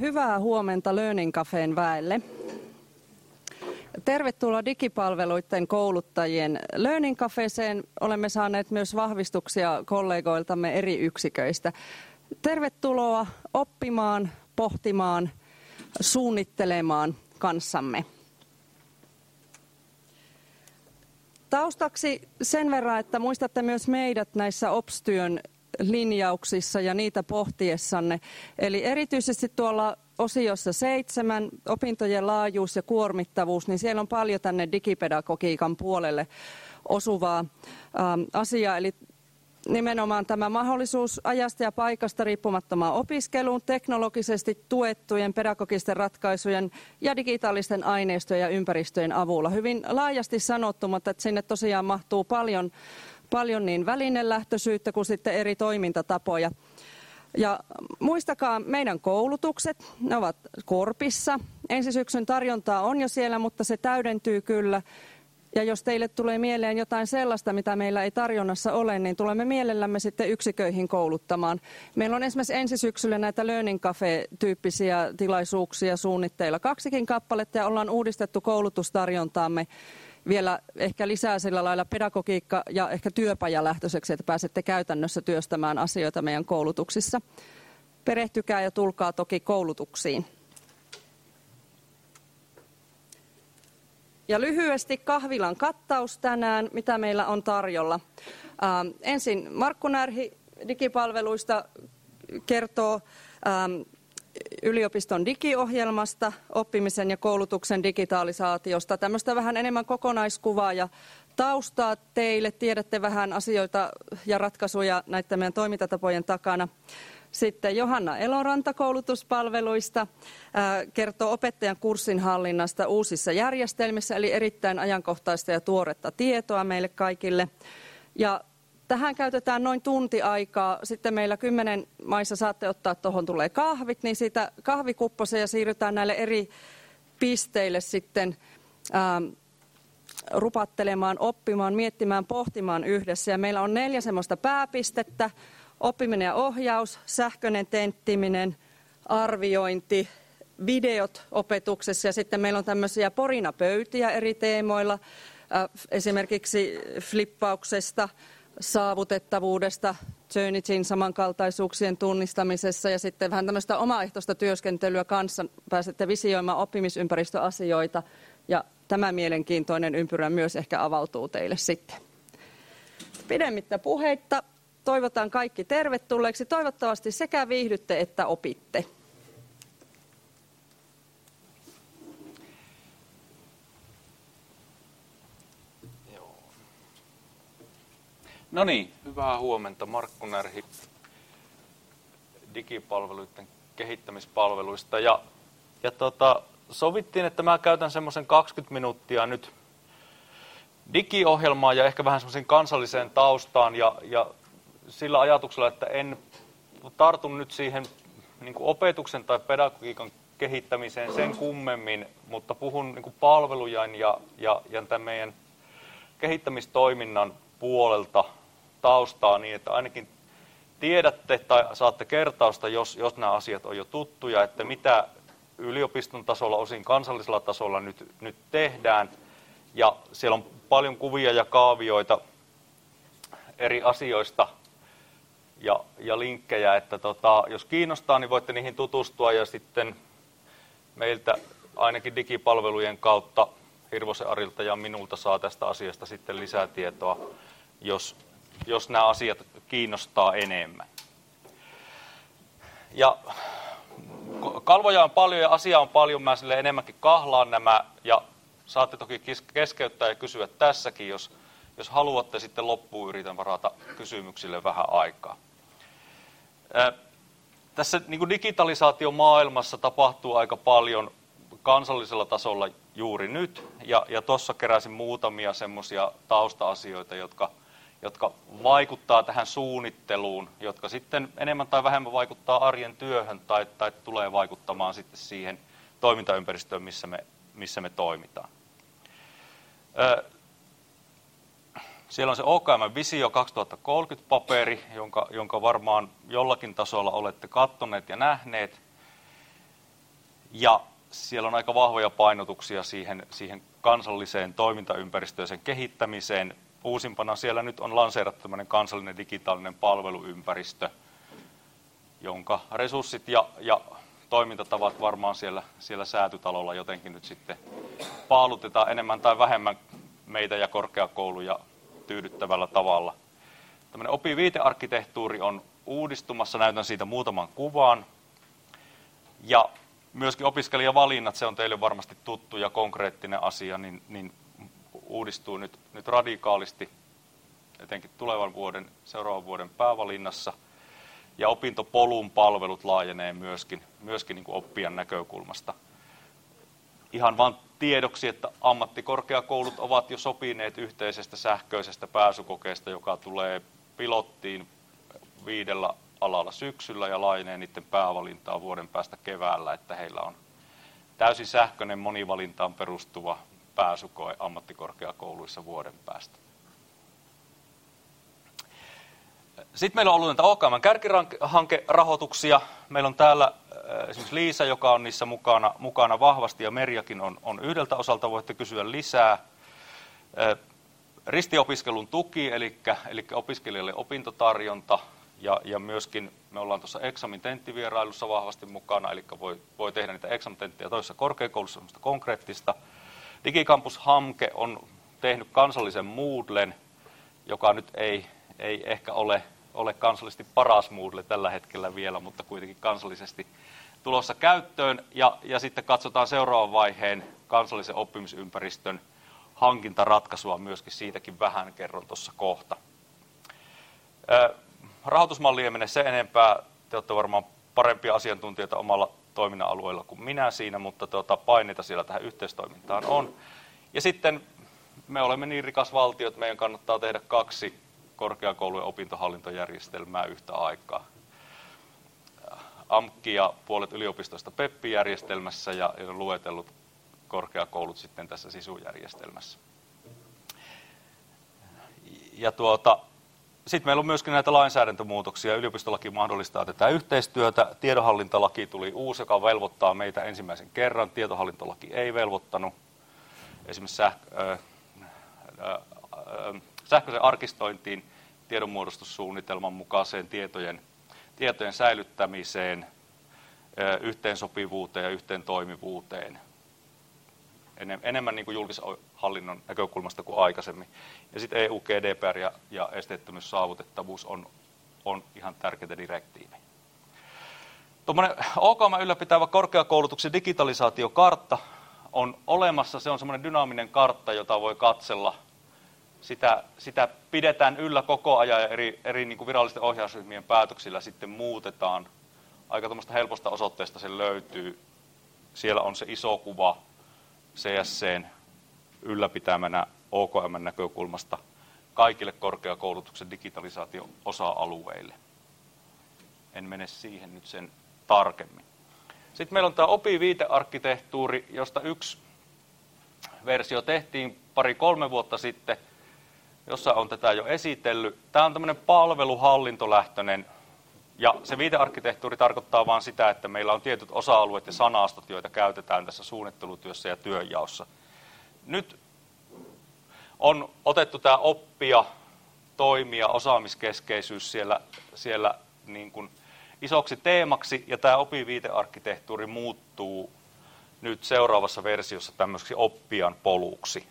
hyvää huomenta Learning Cafén väelle. Tervetuloa digipalveluiden kouluttajien Learning Caféeseen. Olemme saaneet myös vahvistuksia kollegoiltamme eri yksiköistä. Tervetuloa oppimaan, pohtimaan, suunnittelemaan kanssamme. Taustaksi sen verran, että muistatte myös meidät näissä OPS-työn linjauksissa ja niitä pohtiessanne. Eli erityisesti tuolla osiossa 7, opintojen laajuus ja kuormittavuus, niin siellä on paljon tänne digipedagogiikan puolelle osuvaa asiaa. Eli nimenomaan tämä mahdollisuus ajasta ja paikasta riippumattomaan opiskeluun, teknologisesti tuettujen pedagogisten ratkaisujen ja digitaalisten aineistojen ja ympäristöjen avulla. Hyvin laajasti sanottu, mutta että sinne tosiaan mahtuu paljon niin välinelähtöisyyttä kuin sitten eri toimintatapoja. Ja muistakaa meidän koulutukset, ne ovat Korpissa. Ensi syksyn tarjontaa on jo siellä, mutta se täydentyy kyllä. Ja jos teille tulee mieleen jotain sellaista, mitä meillä ei tarjonnassa ole, niin tulemme mielellämme sitten yksiköihin kouluttamaan. Meillä on esimerkiksi ensi syksyllä näitä Learning Cafe-tyyppisiä tilaisuuksia suunnitteilla 2 kappaletta ja ollaan uudistettu koulutustarjontaamme vielä ehkä lisää sillä lailla pedagogiikka- ja ehkä työpajalähtöiseksi, että pääsette käytännössä työstämään asioita meidän koulutuksissa. Perehtykää ja tulkaa toki koulutuksiin. Ja lyhyesti kahvilan kattaus tänään, mitä meillä on tarjolla. Ensin Markku Närhi digipalveluista kertoo yliopiston digiohjelmasta, oppimisen ja koulutuksen digitalisaatiosta. Tämmöistä vähän enemmän kokonaiskuvaa ja taustaa teille. Tiedätte vähän asioita ja ratkaisuja näiden meidän toimintatapojen takana. Sitten Johanna Eloranta koulutuspalveluista kertoo opettajan kurssin hallinnasta uusissa järjestelmissä, eli erittäin ajankohtaista ja tuoretta tietoa meille kaikille. Ja tähän käytetään noin tunti aikaa. Sitten meillä 10 maissa saatte ottaa, tuohon tulee kahvit, niin siitä kahvikupposen ja siirrytään näille eri pisteille sitten rupattelemaan, oppimaan, miettimään, pohtimaan yhdessä. Ja meillä on 4 semmoista pääpistettä. Oppiminen ja ohjaus, sähköinen tenttiminen, arviointi, videot opetuksessa ja sitten meillä on tämmöisiä porinapöytiä eri teemoilla, esimerkiksi flippauksesta, saavutettavuudesta, Turnitin samankaltaisuuksien tunnistamisessa ja sitten vähän tämmöistä omaehtoista työskentelyä kanssa pääsette visioimaan oppimisympäristöasioita ja tämä mielenkiintoinen ympyrä myös ehkä avautuu teille sitten. Pidemmittä puheitta. Toivotan kaikki tervetulleeksi. Toivottavasti sekä viihdytte että opitte. No niin, hyvää huomenta. Markku Närhi digipalveluiden kehittämispalveluista. Sovittiin, että mä käytän semmoisen 20 minuuttia nyt digiohjelmaan ja ehkä vähän semmoisen kansalliseen taustaan ja sillä ajatuksella, että en tartu nyt siihen niin kuin opetuksen tai pedagogiikan kehittämiseen sen kummemmin, mutta puhun niin kuin palvelujen ja tämän meidän kehittämistoiminnan puolelta taustaa niin, että ainakin tiedätte tai saatte kertausta, jos nämä asiat on jo tuttuja, että mitä yliopiston tasolla, osin kansallisella tasolla nyt tehdään. Ja siellä on paljon kuvia ja kaavioita eri asioista ja linkkejä, että jos kiinnostaa, niin voitte niihin tutustua ja sitten meiltä ainakin digipalvelujen kautta Hirvosen Arilta ja minulta saa tästä asiasta sitten lisää tietoa, jos nämä asiat kiinnostaa enemmän. Ja kalvoja on paljon ja asiaa on paljon, mä sille enemmänkin kahlaan nämä ja saatte toki keskeyttää ja kysyä tässäkin, jos haluatte sitten loppuun yritän varata kysymyksille vähän aikaa. Tässä niin kuin digitalisaatiomaailmassa tapahtuu aika paljon kansallisella tasolla juuri nyt, ja tuossa keräsin muutamia semmoisia tausta-asioita, jotka vaikuttaa tähän suunnitteluun, jotka sitten enemmän tai vähemmän vaikuttaa arjen työhön tai tulee vaikuttamaan sitten siihen toimintaympäristöön, missä me toimitaan. Siellä on se OKM-visio 2030-paperi, jonka varmaan jollakin tasolla olette katsoneet ja nähneet. Ja siellä on aika vahvoja painotuksia siihen kansalliseen toimintaympäristöön, sen kehittämiseen. Uusimpana siellä nyt on lanseerattu tämmöinen kansallinen digitaalinen palveluympäristö, jonka resurssit ja toimintatavat varmaan siellä Säätytalolla jotenkin nyt sitten paalutetaan enemmän tai vähemmän meitä ja korkeakouluja tyydyttävällä tavalla. Tämmöinen opiviitearkkitehtuuri on uudistumassa, näytän siitä muutaman kuvan. Ja myöskin opiskelijavalinnat, se on teille varmasti tuttu ja konkreettinen asia, niin uudistuu nyt radikaalisti, etenkin seuraavan vuoden päävalinnassa. Ja opintopolun palvelut laajenee myöskin niin kuin oppijan näkökulmasta. Ihan vain tiedoksi, että ammattikorkeakoulut ovat jo sopineet yhteisestä sähköisestä pääsykokeesta, joka tulee pilottiin 5 alalla syksyllä ja laajenee niiden päävalintaa vuoden päästä keväällä, että heillä on täysin sähköinen monivalintaan perustuva pääsykoe ammattikorkeakouluissa vuoden päästä. Sitten meillä on ollut näitä OKM:n kärkihankerahoituksia. Meillä on täällä esimerkiksi Liisa, joka on niissä mukana vahvasti, ja Merjakin on yhdeltä osalta, voitte kysyä lisää. Ristiopiskelun tuki, eli opiskelijalle opintotarjonta, ja myöskin me ollaan tuossa eksamin-tenttivierailussa vahvasti mukana, eli voi tehdä niitä eksamin-tenttejä toisessa korkeakoulussa, semmoista konkreettista. Digikampus-hanke on tehnyt kansallisen Moodlen, joka nyt ei ehkä ole kansallisesti paras Moodle tällä hetkellä vielä, mutta kuitenkin kansallisesti tulossa käyttöön. Ja sitten katsotaan seuraavan vaiheen kansallisen oppimisympäristön hankintaratkaisua myöskin, siitäkin vähän kerron tuossa kohta. Rahoitusmalli ei mene sen enempää, te olette varmaan parempia asiantuntijoita omalla toiminnan alueella kuin minä siinä, mutta paineita siellä tähän yhteistoimintaan on. Ja sitten me olemme niin rikas valtio, että meidän kannattaa tehdä 2 korkeakoulujen opintohallintojärjestelmää yhtä aikaa. AMKki ja puolet yliopistoista PEPPI-järjestelmässä ja luetellut korkeakoulut sitten tässä SISU-järjestelmässä. Ja sitten meillä on myöskin näitä lainsäädäntömuutoksia. Yliopistolaki mahdollistaa tätä yhteistyötä. Tiedonhallintalaki tuli uusi, joka velvoittaa meitä ensimmäisen kerran. Tietohallintolaki ei velvoittanut. Esimerkiksi sähköisen arkistointiin, tiedonmuodostussuunnitelman mukaiseen tietojen säilyttämiseen, yhteensopivuuteen ja yhteentoimivuuteen. Enemmän niin kuin julkisen hallinnon näkökulmasta kuin aikaisemmin. Ja sitten EU, GDPR ja esteettömyys, saavutettavuus on ihan tärkeitä direktiivejä. Tuommoinen OKM ylläpitävä korkeakoulutuksen digitalisaatiokartta on olemassa. Se on semmoinen dynaaminen kartta, jota voi katsella. Sitä pidetään yllä koko ajan ja eri niin kuin virallisten ohjausryhmien päätöksillä sitten muutetaan. Aika tuommoista helposta osoitteesta se löytyy. Siellä on se iso kuva CSC:n ylläpitämänä OKM:n näkökulmasta kaikille korkeakoulutuksen digitalisaatio-osa-alueille. En mene siihen nyt sen tarkemmin. Sitten meillä on tämä opiviitearkkitehtuuri, josta yksi versio tehtiin 2-3 vuotta sitten, jossa on tätä jo esitellyt. Tämä on tämmöinen palveluhallintolähtöinen, ja se viitearkkitehtuuri tarkoittaa vain sitä, että meillä on tietyt osa-alueet ja sanastot, joita käytetään tässä suunnittelutyössä ja työnjaossa. Nyt on otettu tämä oppia, toimia, osaamiskeskeisyys siellä niin kuin isoksi teemaksi, ja tämä opiviitearkkitehtuuri muuttuu nyt seuraavassa versiossa tämmöiseksi oppijan poluksi.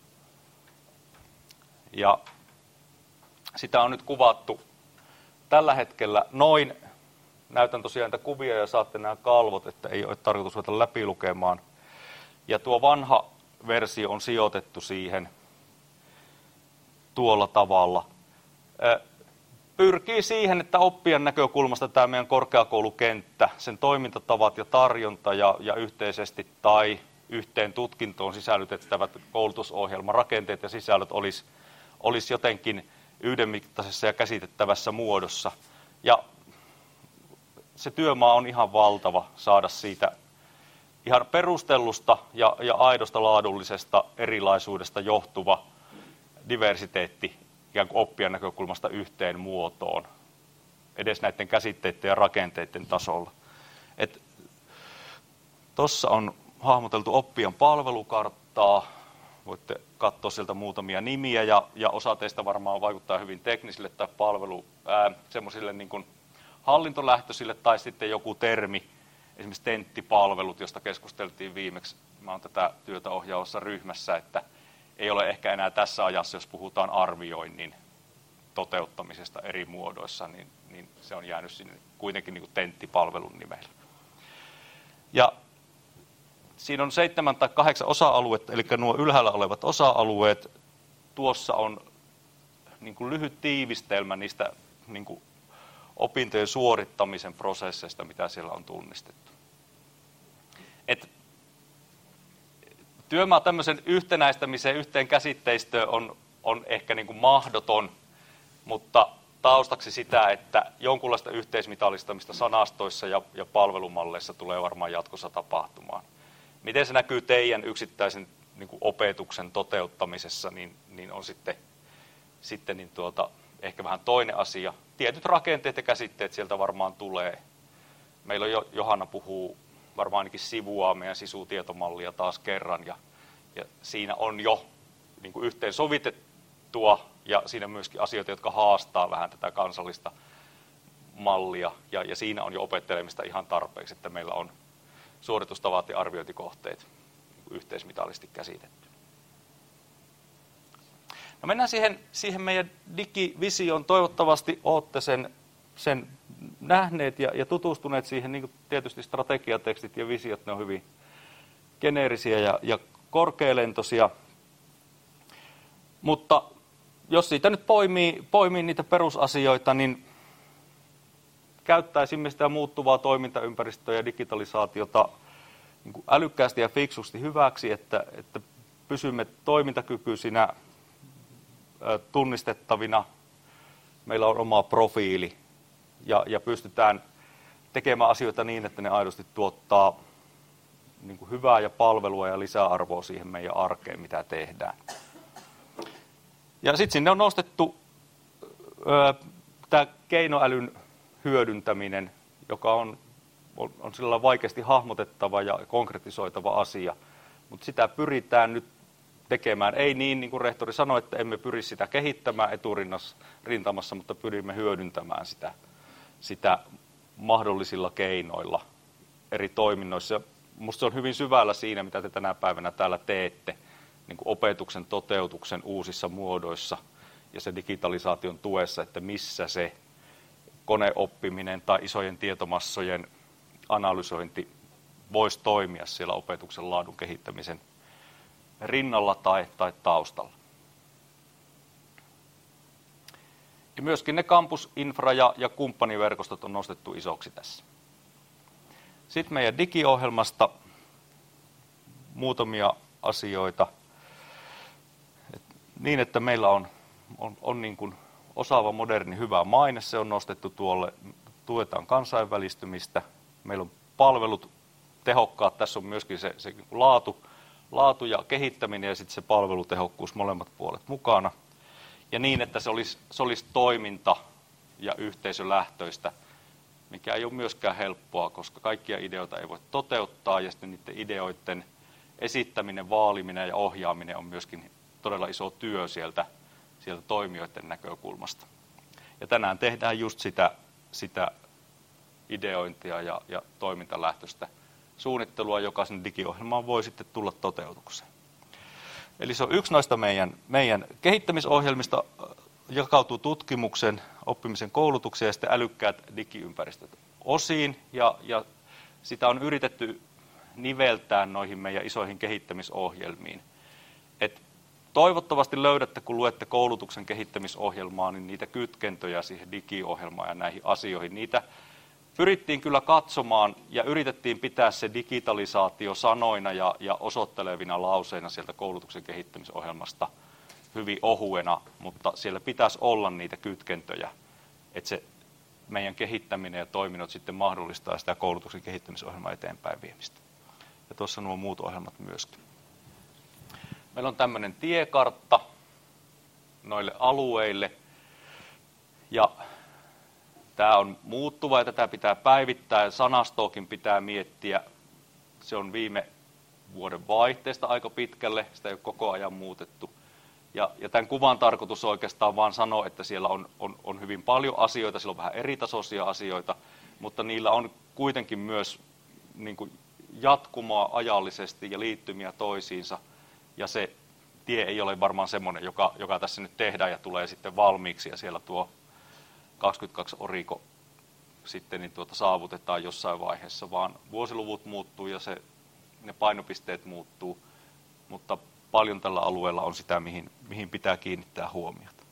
Ja sitä on nyt kuvattu tällä hetkellä noin. Näytän tosiaan näitä kuvia ja saatte nämä kalvot, että ei ole tarkoitus ruveta läpilukemaan. Ja tuo vanha versio on sijoitettu siihen tuolla tavalla. Pyrkii siihen, että oppijan näkökulmasta tämä meidän korkeakoulukenttä, sen toimintatavat ja tarjonta ja yhteisesti tai yhteen tutkintoon sisällytettävät koulutusohjelman rakenteet ja sisällöt olisi jotenkin yhdenmittaisessa ja käsitettävässä muodossa. Ja se työmaa on ihan valtava saada siitä ihan perustellusta ja aidosta laadullisesta erilaisuudesta johtuva diversiteetti ikään kuin oppijan näkökulmasta yhteen muotoon, edes näiden käsitteiden ja rakenteiden tasolla. Tuossa on hahmoteltu oppijan palvelukarttaa. Voitte katsoa sieltä muutamia nimiä ja osa teistä varmaan vaikuttaa hyvin teknisille tai semmoisille niin kuin hallintolähtöisille tai sitten joku termi, esimerkiksi tenttipalvelut, josta keskusteltiin viimeksi. Mä oon tätä työtä ohjaavassa ryhmässä, että ei ole ehkä enää tässä ajassa, jos puhutaan arvioinnin toteuttamisesta eri muodoissa, niin se on jäänyt sinne kuitenkin niin kuin tenttipalvelun nimellä. Ja siinä on 7 tai 8 osa-aluetta, eli nuo ylhäällä olevat osa-alueet. Tuossa on niin kuin lyhyt tiivistelmä niistä niin kuin opintojen suorittamisen prosesseista, mitä siellä on tunnistettu. Työmaa tämmöisen yhtenäistämiseen, yhteen käsitteistöön on ehkä niin kuin mahdoton, mutta taustaksi sitä, että jonkunlaista yhteismitallistamista sanastoissa ja palvelumalleissa tulee varmaan jatkossa tapahtumaan. Miten se näkyy teidän yksittäisen niin kuin opetuksen toteuttamisessa, niin on sitten ehkä vähän toinen asia. Tietyt rakenteet ja käsitteet sieltä varmaan tulee. Meillä on Johanna puhuu varmaan ainakin sivuaa meidän SISU-tietomallia taas kerran, ja siinä on jo niin kuin yhteen sovitettua, ja siinä myöskin asioita, jotka haastaa vähän tätä kansallista mallia, ja siinä on jo opettelemista ihan tarpeeksi, että meillä on suoritustavat ja arviointikohteet yhteismitallisesti käsitetty. No mennään siihen meidän digivisioon. Toivottavasti olette sen nähneet ja tutustuneet siihen, niin kuin tietysti strategiatekstit ja visiot, ne on hyvin geneerisiä ja korkealentoisia. Mutta jos siitä nyt poimii niitä perusasioita, niin käyttäisimme sitä muuttuvaa toimintaympäristöä ja digitalisaatiota niin kuin älykkäästi ja fiksusti hyväksi, että pysymme toimintakykyisinä, tunnistettavina, meillä on oma profiili ja pystytään tekemään asioita niin, että ne aidosti tuottaa niin kuin hyvää ja palvelua ja lisäarvoa siihen meidän arkeen, mitä tehdään. Ja sitten sinne on nostettu tämä keinoälyn hyödyntäminen, joka on sillä vaikeasti hahmotettava ja konkretisoitava asia, mutta sitä pyritään nyt tekemään. Ei niin kuin rehtori sanoi, että emme pyri sitä kehittämään eturintamassa, mutta pyrimme hyödyntämään sitä mahdollisilla keinoilla eri toiminnoissa. Minusta se on hyvin syvällä siinä, mitä te tänä päivänä täällä teette, niin kuin opetuksen toteutuksen uusissa muodoissa ja se digitalisaation tuessa, että missä se koneoppiminen tai isojen tietomassojen analysointi voisi toimia siellä opetuksen laadun kehittämisen rinnalla tai taustalla. Ja myöskin ne kampusinfra ja kumppaniverkostot on nostettu isoksi tässä. Sitten meidän digiohjelmasta muutamia asioita. Niin, että meillä on niin kuin osaava, moderni, hyvä maine. Se on nostettu tuolle. Tuetaan kansainvälistymistä. Meillä on palvelut tehokkaat. Tässä on myöskin se laatu ja kehittäminen ja sitten se palvelutehokkuus, molemmat puolet mukana. Ja niin, että se olisi toiminta- ja yhteisölähtöistä, mikä ei ole myöskään helppoa, koska kaikkia ideoita ei voi toteuttaa ja sitten niiden ideoiden esittäminen, vaaliminen ja ohjaaminen on myöskin todella iso työ sieltä toimijoiden näkökulmasta. Ja tänään tehdään just sitä ideointia ja toimintalähtöistä suunnittelua, joka sinne digiohjelmaan voi sitten tulla toteutukseen. Eli se on yksi noista meidän kehittämisohjelmista, jakautuu tutkimuksen, oppimisen, koulutuksen ja sitten älykkäät digiympäristöt osiin. Ja sitä on yritetty niveltää noihin meidän isoihin kehittämisohjelmiin. Et toivottavasti löydätte, kun luette koulutuksen kehittämisohjelmaa, niin niitä kytkentöjä siihen digiohjelmaan ja näihin asioihin. Niitä pyrittiin kyllä katsomaan ja yritettiin pitää se digitalisaatio sanoina ja osoittelevina lauseina sieltä koulutuksen kehittämisohjelmasta hyvin ohuena, mutta siellä pitäisi olla niitä kytkentöjä, että se meidän kehittäminen ja toiminnot sitten mahdollistaa sitä koulutuksen kehittämisohjelmaa eteenpäin viemistä. Ja tuossa nuo muut ohjelmat myöskin. Meillä on tämmöinen tiekartta noille alueille ja tämä on muuttuva ja tätä pitää päivittää ja sanastoakin pitää miettiä Se on viime vuoden vaihteesta aika pitkälle, sitä ei ole koko ajan muutettu. Ja tämän kuvan tarkoitus on oikeastaan vaan sanoa, että siellä on hyvin paljon asioita, siellä on vähän eritasoisia asioita, mutta niillä on kuitenkin myös niin kuin jatkumaa ajallisesti ja liittymiä toisiinsa. Ja se tie ei ole varmaan semmoinen, joka tässä nyt tehdään ja tulee sitten valmiiksi ja siellä tuo 22 oriko sitten niin saavutetaan jossain vaiheessa, vaan vuosiluvut muuttuu ja ne painopisteet muuttuu, mutta paljon tällä alueella on sitä, mihin pitää kiinnittää huomiota.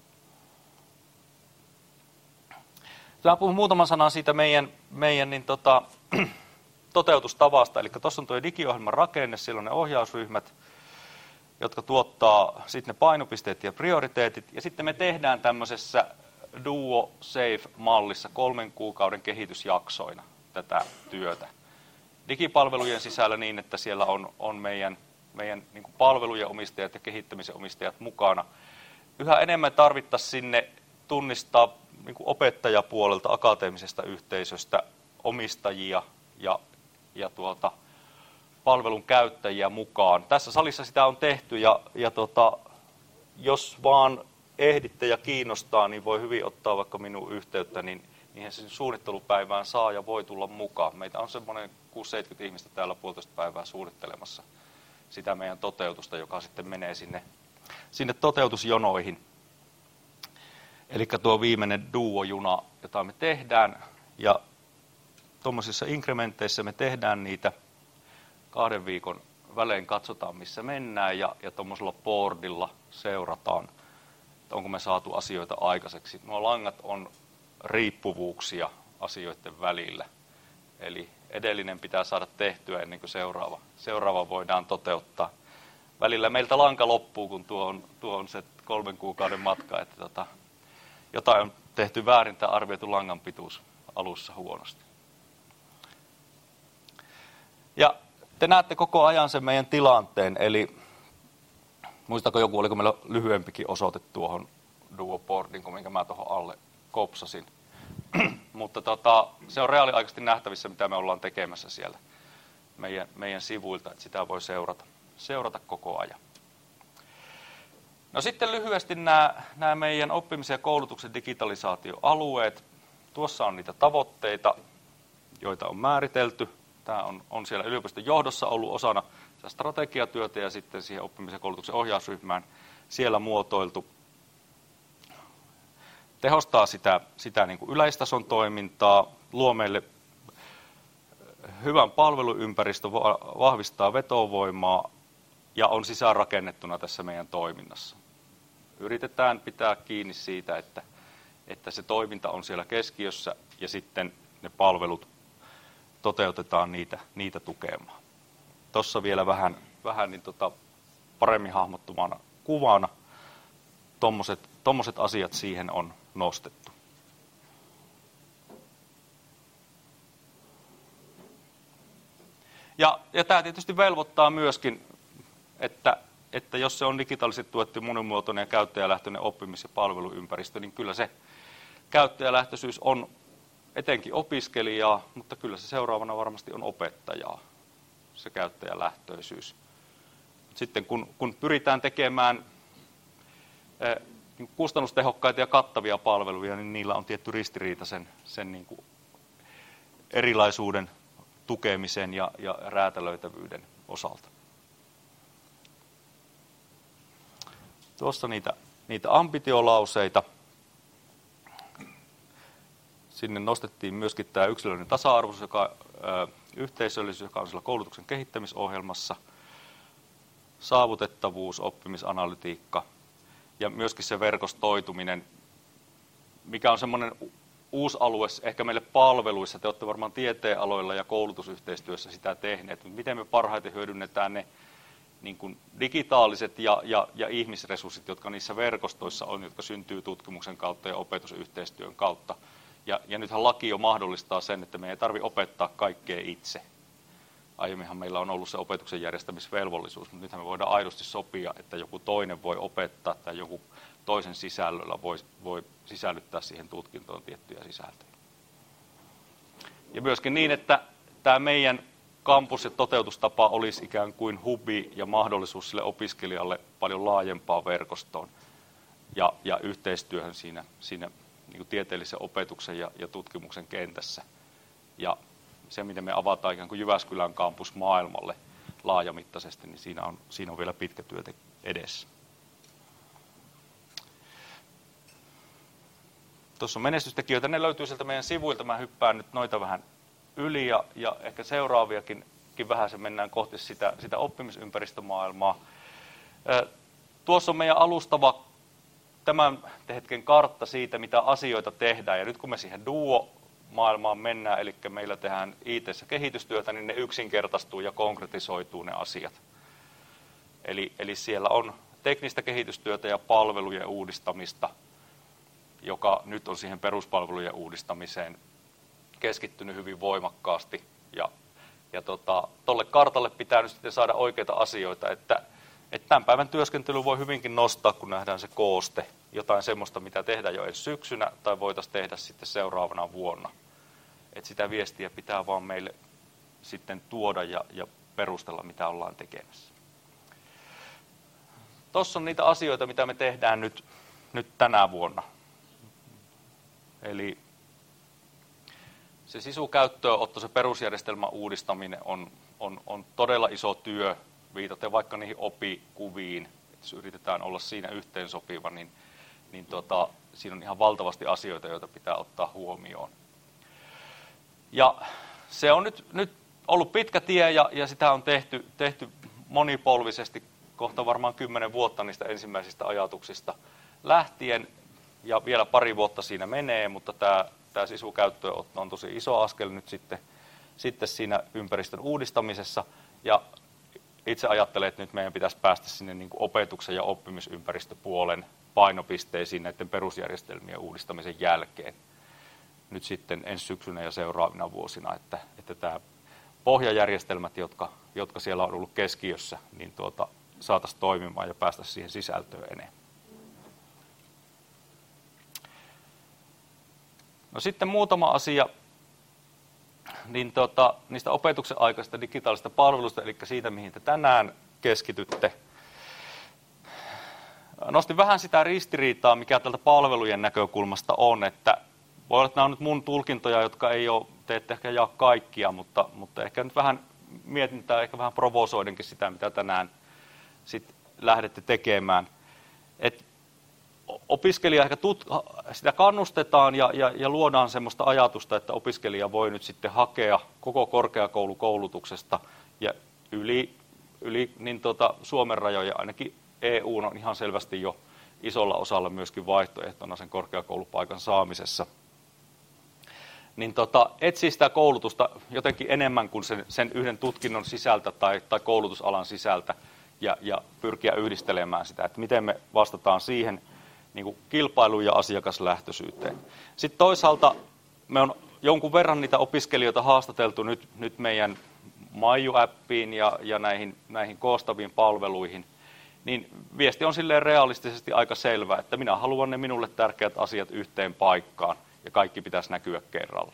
Mä puhun muutaman sanan siitä meidän toteutustavasta. Eli tuossa on tuo digiohjelman rakenne, siellä on ne ohjausryhmät, jotka tuottaa sitten ne painopisteet ja prioriteetit. Ja sitten me tehdään tämmöisessä Duo Safe-mallissa 3 kuukauden kehitysjaksoina tätä työtä. Digipalvelujen sisällä niin, että siellä on meidän niin kuin palvelujen omistajat ja kehittämisen omistajat mukana. Yhä enemmän tarvittaisiin sinne tunnistaa niin kuin opettajapuolelta, akateemisesta yhteisöstä omistajia ja palvelun käyttäjiä mukaan. Tässä salissa sitä on tehty ja jos vaan ehditte ja kiinnostaa, niin voi hyvin ottaa vaikka minun yhteyttä, niin niihin sen suunnittelupäivään saa ja voi tulla mukaan. Meitä on semmoinen 6-70 ihmistä täällä 1,5 päivää suunnittelemassa sitä meidän toteutusta, joka sitten menee sinne toteutusjonoihin. Eli tuo viimeinen Duo-juna, jota me tehdään, ja tuommoisissa inkrementeissä me tehdään niitä 2 viikon välein, katsotaan missä mennään, ja tuommoisella boardilla seurataan, että onko me saatu asioita aikaiseksi. Nuo langat on riippuvuuksia asioiden välillä, eli edellinen pitää saada tehtyä ennen kuin seuraava voidaan toteuttaa. Välillä meiltä lanka loppuu, kun tuo on se 3 kuukauden matka, että jotain on tehty väärin tai arvioitu langan pituus alussa huonosti. Ja te näette koko ajan sen meidän tilanteen, eli muistako joku, oliko meillä lyhyempikin osoite tuohon Duoboardiin, kuin minkä mä tuohon alle kopsasin. Mutta se on reaaliaikaisesti nähtävissä, mitä me ollaan tekemässä siellä meidän sivuilta, että sitä voi seurata koko ajan. No sitten lyhyesti nämä meidän oppimisen ja koulutuksen digitalisaatioalueet. Tuossa on niitä tavoitteita, joita on määritelty. Tämä on siellä yliopiston johdossa ollut osana sitä strategiatyötä ja sitten siihen oppimisen ja koulutuksen ohjausryhmään siellä muotoiltu. Tehostaa sitä niin kuin yleistason toimintaa, luo meille hyvän palveluympäristön, vahvistaa vetovoimaa ja on sisäänrakennettuna tässä meidän toiminnassa. Yritetään pitää kiinni siitä, että se toiminta on siellä keskiössä ja sitten ne palvelut toteutetaan niitä tukemaan. Tuossa vielä vähän niin paremmin hahmottumana kuvana tommoset asiat siihen on nostettu. Ja tämä tietysti velvoittaa myöskin, että jos se on digitaalisesti tuettu monimuotoinen ja käyttäjälähtöinen oppimis- ja palveluympäristö, niin kyllä se käyttäjälähtöisyys on etenkin opiskelijaa, mutta kyllä se seuraavana varmasti on opettajaa, se käyttäjälähtöisyys. Sitten kun pyritään tekemään kustannustehokkaita ja kattavia palveluja, niin niillä on tietty ristiriita sen niin kuin erilaisuuden tukemisen ja räätälöitävyyden osalta. Tuossa niitä ambitiolauseita. Sinne nostettiin myöskin tämä yksilöllinen tasa-arvoisuus, yhteisöllisyys, joka on siellä koulutuksen kehittämisohjelmassa, saavutettavuus, oppimisanalytiikka ja myöskin se verkostoituminen, mikä on semmoinen uusi alue ehkä meille palveluissa. Te olette varmaan tieteenaloilla ja koulutusyhteistyössä sitä tehneet, mutta miten me parhaiten hyödynnetään ne niin kuin digitaaliset ja ihmisresurssit, jotka niissä verkostoissa on, jotka syntyy tutkimuksen kautta ja opetusyhteistyön kautta. Ja nythän laki jo mahdollistaa sen, että me ei tarvitse opettaa kaikkea itse. Aiemminhan meillä on ollut se opetuksen järjestämisvelvollisuus, mutta nythän me voidaan aidosti sopia, että joku toinen voi opettaa tai joku toisen sisällöllä voi sisällyttää siihen tutkintoon tiettyjä sisältöjä. Ja myöskin niin, että tämä meidän kampus ja toteutustapa olisi ikään kuin hubi ja mahdollisuus sille opiskelijalle paljon laajempaan verkostoon ja yhteistyöhön siinä niin kuin tieteellisen opetuksen ja tutkimuksen kentässä. Ja se, miten me avataan ikään kuin Jyväskylän kampus maailmalle laajamittaisesti, niin siinä on vielä pitkä työ edessä. Tuossa on menestystekijöitä, ne löytyy sieltä meidän sivuilta. Mä hyppään nyt noita vähän yli ja ehkä seuraaviakin vähän se mennään kohti sitä oppimisympäristömaailmaa. Tuossa on meidän alustava tämän hetken kartta siitä, mitä asioita tehdään. Ja nyt kun me siihen Duo-maailmaan mennään, eli meillä tehdään IT-ssä kehitystyötä, niin ne yksinkertaistuu ja konkretisoituu ne asiat. Eli siellä on teknistä kehitystyötä ja palvelujen uudistamista, joka nyt on siihen peruspalvelujen uudistamiseen keskittynyt hyvin voimakkaasti. Ja tolle kartalle pitää nyt sitten saada oikeita asioita, että tämän päivän työskentely voi hyvinkin nostaa, kun nähdään se kooste, jotain semmoista, mitä tehdään jo ensi syksynä tai voitaisiin tehdä sitten seuraavana vuonna. Että sitä viestiä pitää vaan meille sitten tuoda ja perustella, mitä ollaan tekemässä. Tuossa on niitä asioita, mitä me tehdään nyt tänä vuonna. Eli se SISU-käyttöönotto, se perusjärjestelmän uudistaminen on todella iso työ, viitaten vaikka niihin opikuviin, että jos yritetään olla siinä yhteensopiva, niin siinä on ihan valtavasti asioita, joita pitää ottaa huomioon. Ja se on nyt ollut pitkä tie ja sitä on tehty monipolvisesti, kohta varmaan 10 vuotta niistä ensimmäisistä ajatuksista lähtien, ja vielä pari vuotta siinä menee, mutta tämä SISU-käyttöönotto on tosi iso askel nyt sitten siinä ympäristön uudistamisessa, ja itse ajattelen, että nyt meidän pitäisi päästä sinne niin kuin opetuksen ja oppimisympäristöpuolen painopisteisiin näiden perusjärjestelmien uudistamisen jälkeen. Nyt sitten ensi syksynä ja seuraavina vuosina, että tämä pohjajärjestelmät, jotka siellä on ollut keskiössä, niin saataisiin toimimaan ja päästä siihen sisältöön enemmän. No sitten muutama asia niin niistä opetuksen aikaisista digitaalisista palveluista, eli siitä, mihin te tänään keskitytte. Nostin vähän sitä ristiriitaa, mikä tältä palvelujen näkökulmasta on, että voi olla, että nämä on nyt mun tulkintoja, jotka te ette ehkä jaa kaikkia, mutta ehkä nyt vähän mietintää, ehkä vähän provosoidenkin sitä, mitä tänään sit lähdette tekemään. Et opiskelija ehkä sitä kannustetaan ja luodaan semmoista ajatusta, että opiskelija voi nyt sitten hakea koko korkeakoulukoulutuksesta ja yli niin Suomen rajoja, ainakin EU on ihan selvästi jo isolla osalla myöskin vaihtoehtona sen korkeakoulupaikan saamisessa. Niin etsii sitä koulutusta jotenkin enemmän kuin sen yhden tutkinnon sisältä tai koulutusalan sisältä ja pyrkiä yhdistelemään sitä, että miten me vastataan siihen niin kuin kilpailuun ja asiakaslähtöisyyteen. Sitten toisaalta me on jonkun verran niitä opiskelijoita haastateltu nyt meidän Maiju-appiin ja näihin koostaviin palveluihin, niin viesti on silleen realistisesti aika selvä, että minä haluan ne minulle tärkeät asiat yhteen paikkaan ja kaikki pitäisi näkyä kerralla.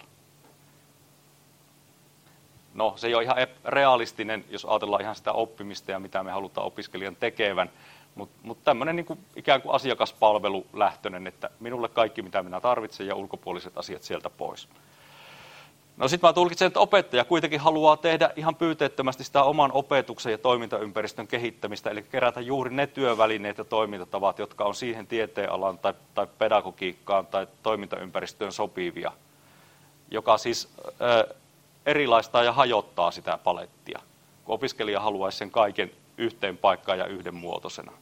No, se ei ole ihan realistinen, jos ajatellaan ihan sitä oppimista ja mitä me halutaan opiskelijan tekevän, mutta tämmöinen niin kuin ikään kuin asiakaspalvelulähtöinen, että minulle kaikki mitä minä tarvitsen ja ulkopuoliset asiat sieltä pois. No sitten mä tulkitsen, että opettaja kuitenkin haluaa tehdä ihan pyyteettömästi sitä oman opetuksen ja toimintaympäristön kehittämistä, eli kerätä juuri ne työvälineet ja toimintatavat, jotka on siihen tieteenalaan tai pedagogiikkaan tai toimintaympäristöön sopivia, joka siis erilaistaa ja hajottaa sitä palettia, kun opiskelija haluaisi sen kaiken yhteen paikkaan ja yhdenmuotoisena.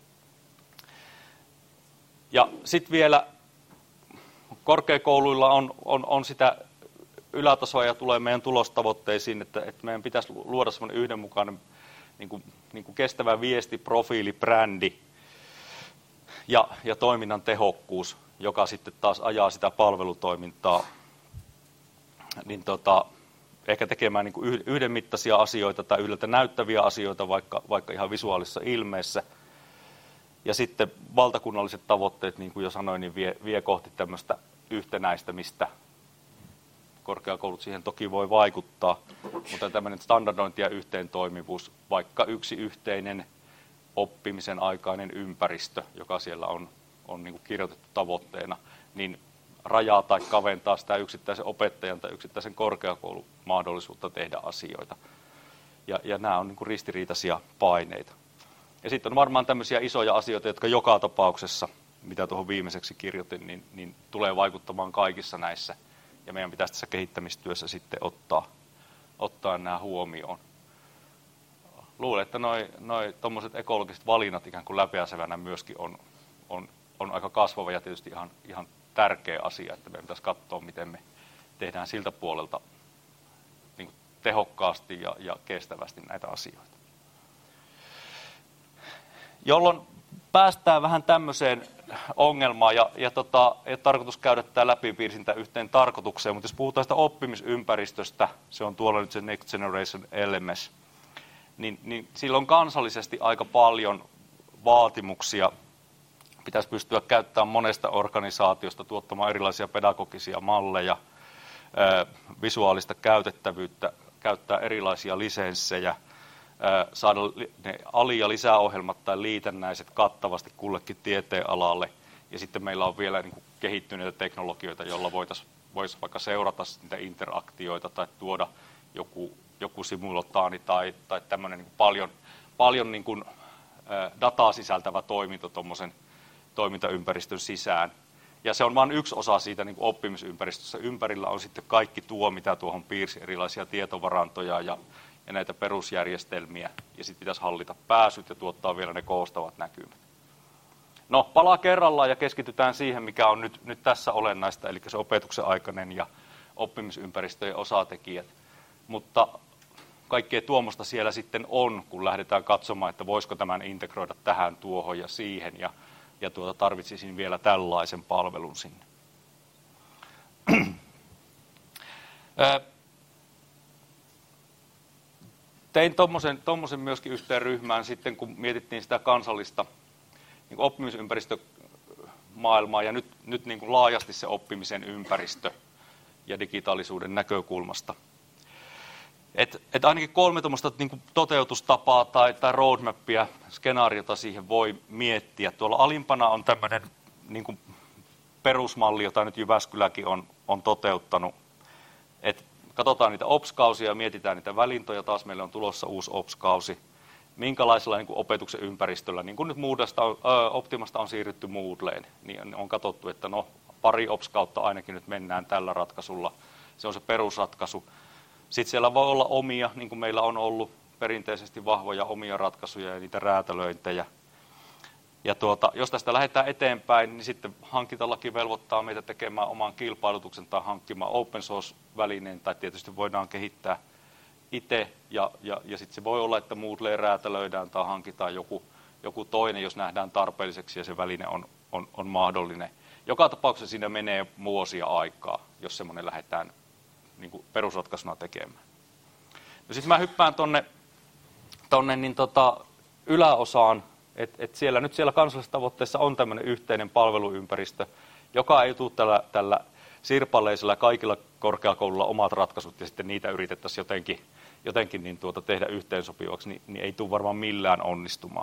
Ja sitten vielä korkeakouluilla on sitä ylätasoa ja tulee meidän tulostavoitteisiin, että meidän pitäisi luoda semmoinen yhdenmukainen niin kuin kestävä viesti, profiili, brändi ja toiminnan tehokkuus, joka sitten taas ajaa sitä palvelutoimintaa, niin ehkä tekemään niin kuin yhdenmittaisia asioita tai yhdeltä näyttäviä asioita vaikka ihan visuaalisessa ilmeessä. Ja sitten valtakunnalliset tavoitteet, niin kuin jo sanoin, niin vie kohti tämmöistä yhtenäistämistä korkeakoulut siihen toki voi vaikuttaa, mutta tämmöinen standardointi ja yhteentoimivuus, vaikka yksi yhteinen oppimisen aikainen ympäristö, joka siellä on niin kuin kirjoitettu tavoitteena, niin rajaa tai kaventaa sitä yksittäisen opettajan tai yksittäisen korkeakoulun mahdollisuutta tehdä asioita. Ja nämä on niin kuin ristiriitaisia paineita. Ja sitten on varmaan tämmöisiä isoja asioita, jotka joka tapauksessa, mitä tuohon viimeiseksi kirjoitin, niin tulee vaikuttamaan kaikissa näissä. Ja meidän pitäisi tässä kehittämistyössä sitten ottaa nämä huomioon. Luulen, että noi tommoset ekologiset valinnat ikään kuin läpeäsevänä myöskin on aika kasvava ja tietysti ihan tärkeä asia, että meidän pitäisi katsoa, miten me tehdään siltä puolelta niin kuin tehokkaasti ja kestävästi näitä asioita. Jolloin päästään vähän tämmöiseen ongelmaan ja tarkoitus käydä tämä läpipiirsintä yhteen tarkoitukseen, mutta jos puhutaan sitä oppimisympäristöstä, se on tuolla nyt se Next Generation LMS, niin sillä on kansallisesti aika paljon vaatimuksia. Pitäisi pystyä käyttämään monesta organisaatiosta, tuottamaan erilaisia pedagogisia malleja, visuaalista käytettävyyttä, käyttää erilaisia lisenssejä, saada ne ali- ja lisäohjelmat tai liitännäiset kattavasti kullekin tieteenalalle. Ja sitten meillä on vielä niin kuin kehittyneitä teknologioita, joilla voisi vaikka seurata niitä interaktioita tai tuoda joku simultaani tai tämmöinen niin kuin paljon niin kuin dataa sisältävä toiminto tuommoisen toimintaympäristön sisään. Ja se on vain yksi osa siitä niin kuin oppimisympäristössä. Ympärillä on sitten kaikki tuo, mitä tuohon piirsi, erilaisia tietovarantoja ja näitä perusjärjestelmiä. Ja sitten pitäisi hallita pääsyt ja tuottaa vielä ne koostavat näkymät. No, palaa kerrallaan ja keskitytään siihen, mikä on nyt tässä olennaista, eli se opetuksen aikainen ja oppimisympäristöjen osatekijät. Mutta kaikkea tuomosta siellä sitten on, kun lähdetään katsomaan, että voisiko tämän integroida tähän, tuohon ja siihen, ja tarvitsisin vielä tällaisen palvelun sinne. Tein tommosen myöskin yhteen ryhmään sitten, kun mietittiin sitä kansallista niin oppimisympäristömaailmaa ja nyt niin kuin laajasti se oppimisen ympäristö ja digitaalisuuden näkökulmasta. Et ainakin 3 niin kuin toteutustapaa tai roadmapia, skenaariota siihen voi miettiä. Tuolla alimpana on tämmöinen niin kuin perusmalli, jota nyt Jyväskyläkin on toteuttanut. Et katsotaan niitä OPS-kausia ja mietitään niitä välintoja. Taas meille on tulossa uusi OPS-kausi. Minkälaisella niin kuin opetuksen ympäristöllä, niin kuin nyt Optimasta on siirrytty Moodleen, niin on katsottu, että no pari OPS-kautta ainakin nyt mennään tällä ratkaisulla. Se on se perusratkaisu. Sitten siellä voi olla omia, niin kuin meillä on ollut perinteisesti vahvoja omia ratkaisuja ja niitä räätälöintejä. Ja jos tästä lähdetään eteenpäin, niin sitten hankintalaki velvoittaa meitä tekemään oman kilpailutuksen tai hankkimaan open source-välineen, tai tietysti voidaan kehittää itse, ja sitten se voi olla, että Moodleen räätälöidään tai hankitaan joku toinen, jos nähdään tarpeelliseksi ja se väline on mahdollinen. Joka tapauksessa siinä menee vuosia aikaa, jos semmoinen lähdetään niin kuin perusratkaisuna tekemään. No sitten mä hyppään tonne niin yläosaan, että siellä kansallisessa tavoitteessa on tämmöinen yhteinen palveluympäristö, joka ei tule tällä sirpaleisella kaikilla korkeakoululla omat ratkaisut ja sitten niitä yritettäisiin jotenkin niin tehdä yhteensopivaksi, niin ei tule varmaan millään onnistumaan.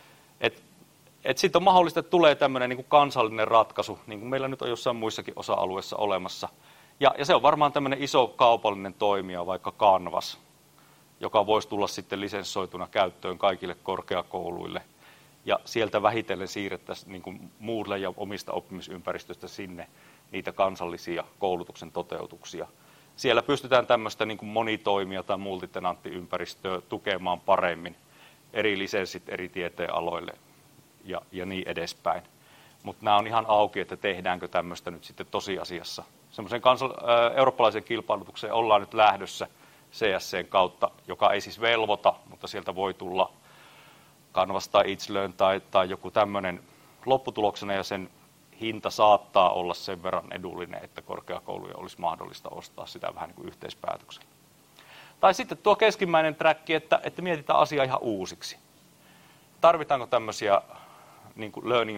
Sitten on mahdollista, että tulee tämmöinen niin kuin kansallinen ratkaisu, niin kuin meillä nyt on jossain muissakin osa-alueissa olemassa. Ja se on varmaan tämmöinen iso kaupallinen toimija, vaikka Canvas, joka voisi tulla sitten lisenssoituna käyttöön kaikille korkeakouluille. Ja sieltä vähitellen siirrettäisiin niin kuin Moodle ja omista oppimisympäristöistä sinne niitä kansallisia koulutuksen toteutuksia. Siellä pystytään tämmöistä niin kuin monitoimia tai multitenanttiympäristöä tukemaan paremmin, eri lisenssit eri tieteenaloille ja niin edespäin. Mutta nämä on ihan auki, että tehdäänkö tämmöistä nyt sitten tosiasiassa. Semmoisen eurooppalaisen kilpailutukseen ollaan nyt lähdössä CSCn kautta, joka ei siis velvoita, mutta sieltä voi tulla Canvas tai Itslearn tai joku tämmöinen lopputuloksena, ja sen hinta saattaa olla sen verran edullinen, että korkeakoulujen olisi mahdollista ostaa sitä vähän niin kuin yhteispäätöksellä. Tai sitten tuo keskimmäinen träkki, että mietitään asiaa ihan uusiksi. Tarvitaanko tämmöisiä niin kuin learning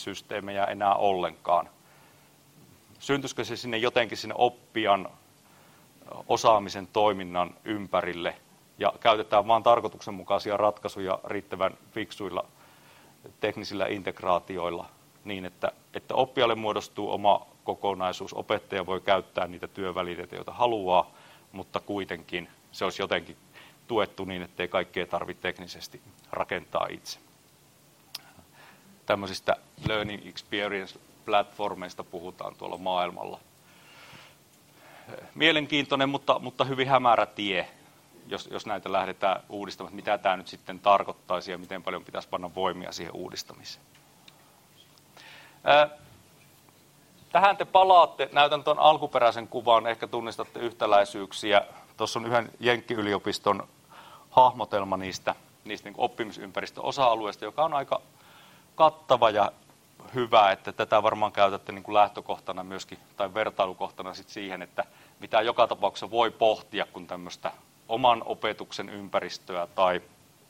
management-systeemejä enää ollenkaan? Syntyisikö se sinne jotenkin sinne oppijan osaamisen toiminnan ympärille ja käytetään vain tarkoituksenmukaisia ratkaisuja riittävän fiksuilla teknisillä integraatioilla niin, että oppijalle muodostuu oma kokonaisuus, opettaja voi käyttää niitä työvälineitä, joita haluaa, mutta kuitenkin se olisi jotenkin tuettu niin, ettei kaikkea tarvitse teknisesti rakentaa itse. Tämmöisistä learning experience platformeista puhutaan tuolla maailmalla. Mielenkiintoinen, mutta hyvin hämärä tie, jos näitä lähdetään uudistamaan, mitä tämä nyt sitten tarkoittaisi ja miten paljon pitäisi panna voimia siihen uudistamiseen. Tähän te palaatte, näytän tuon alkuperäisen kuvan, ehkä tunnistatte yhtäläisyyksiä. Tuossa on yhden Jenkki-yliopiston hahmotelma niistä niin oppimisympäristön osa-alueista, joka on aika kattava ja hyvä, että tätä varmaan käytätte niin kuin lähtökohtana myöskin, tai vertailukohtana sit siihen, että mitä joka tapauksessa voi pohtia, kun tämmöistä oman opetuksen ympäristöä tai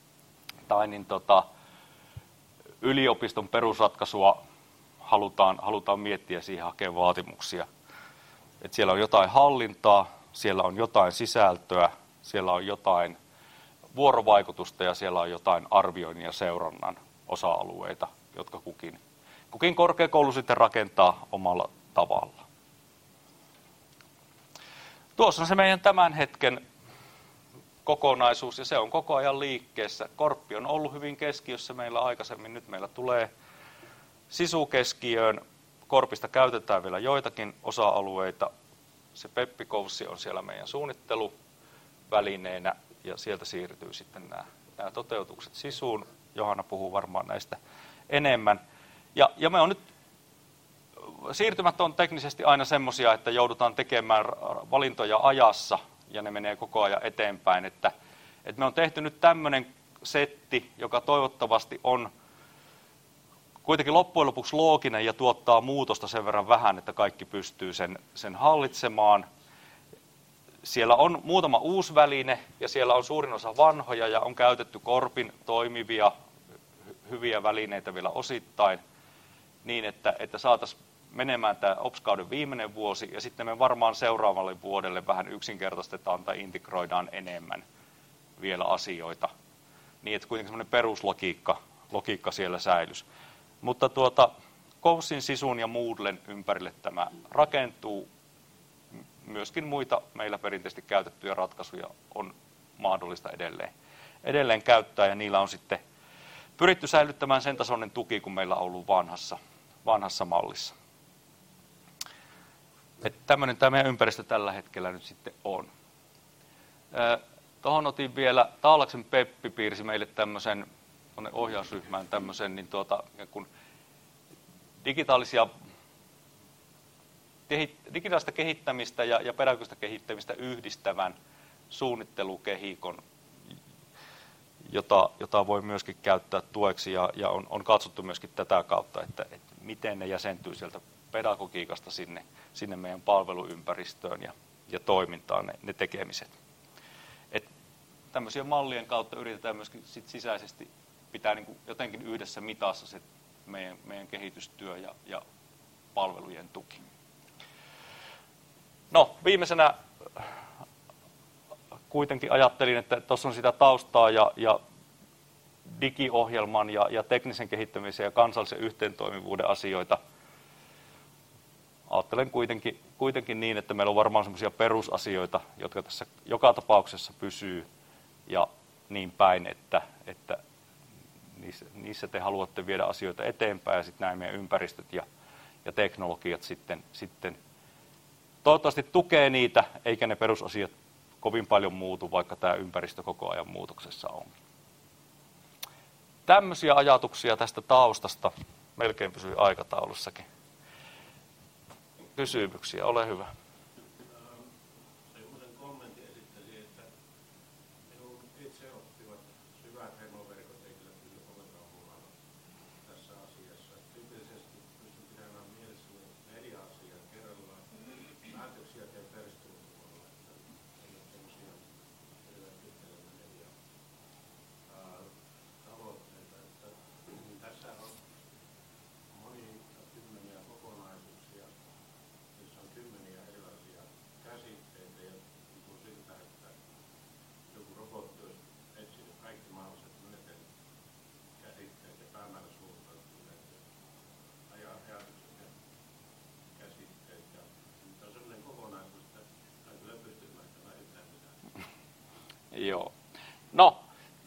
yliopiston perusratkaisua halutaan miettiä siihen hakea vaatimuksia. Et siellä on jotain hallintaa, siellä on jotain sisältöä, siellä on jotain vuorovaikutusta ja siellä on jotain arvioinnin ja seurannan osa-alueita, jotka kukin korkeakoulu sitten rakentaa omalla tavalla. Tuossa on se meidän tämän hetken kokonaisuus ja se on koko ajan liikkeessä. Korppi on ollut hyvin keskiössä meillä aikaisemmin, nyt meillä tulee sisu keskiöön. Korpista käytetään vielä joitakin osa-alueita. Se PEPPI-koussi on siellä meidän suunnitteluvälineenä ja sieltä siirtyy sitten nämä toteutukset sisuun. Johanna puhuu varmaan näistä enemmän. Ja me on nyt, siirtymät on teknisesti aina semmoisia, että joudutaan tekemään valintoja ajassa ja ne menee koko ajan eteenpäin. Että me on tehty nyt tämmöinen setti, joka toivottavasti on kuitenkin loppujen lopuksi looginen ja tuottaa muutosta sen verran vähän, että kaikki pystyy sen hallitsemaan. Siellä on muutama uusi väline ja siellä on suurin osa vanhoja ja on käytetty Korpin toimivia hyviä välineitä vielä osittain niin, että saataisiin menemään tämä OPS-kauden viimeinen vuosi ja sitten me varmaan seuraavalle vuodelle vähän yksinkertaistetaan tai integroidaan enemmän vielä asioita niin, että kuitenkin semmoinen peruslogiikka siellä säilyisi. Mutta Coursin, Sisun ja Moodlen ympärille tämä rakentuu. Myöskin muita meillä perinteisesti käytettyjä ratkaisuja on mahdollista edelleen käyttää ja niillä on sitten pyritty säilyttämään sen tasoinen tuki, kun meillä on ollut vanhassa mallissa. Että tämmöinen tämä meidän ympäristö tällä hetkellä nyt sitten on. Tuohon otin vielä, Taalaksen Peppi piirsi meille tämmöisen ohjausryhmään tämmöisen, niin kun digitaalista kehittämistä ja pedagogista kehittämistä yhdistävän suunnittelukehikon, jota voi myöskin käyttää tueksi ja on katsottu myöskin tätä kautta, että miten ne jäsentyy sieltä pedagogiikasta sinne meidän palveluympäristöön ja toimintaan ne tekemiset. Tämmöisiä mallien kautta yritetään myöskin sit sisäisesti pitää niin kuin jotenkin yhdessä mitassa se meidän kehitystyö ja palvelujen tuki. No, viimeisenä kuitenkin ajattelin, että tuossa on sitä taustaa ja digiohjelman ja teknisen kehittämisen ja kansallisen yhteentoimivuuden asioita. Ajattelen kuitenkin niin, että meillä on varmaan sellaisia perusasioita, jotka tässä joka tapauksessa pysyy ja niin päin, että niissä te haluatte viedä asioita eteenpäin ja sitten nämä meidän ympäristöt ja teknologiat sitten toivottavasti tukee niitä, eikä ne perusasiat kovin paljon muutu, vaikka tämä ympäristö koko ajan muutoksessa on. Tämmöisiä ajatuksia tästä taustasta. Melkein pysyi aikataulussakin. Kysymyksiä, ole hyvä. Semmoisen kommentin esittäisin, että minun itse oppivat syvät hermoverkot ei kyllä ollenkaan mukana tässä asiassa. Tyypillisesti pystyn pitämään mielessäni 4 asiaa kerrallaan. Päätöksiä teen perustelupuolella, että ei ole semmoisia hirveän pitkälle meneviä tavoitteita. Että tässä on monia kymmeniä kokonaisuuksia, joissa on kymmeniä erilaisia Joo. No,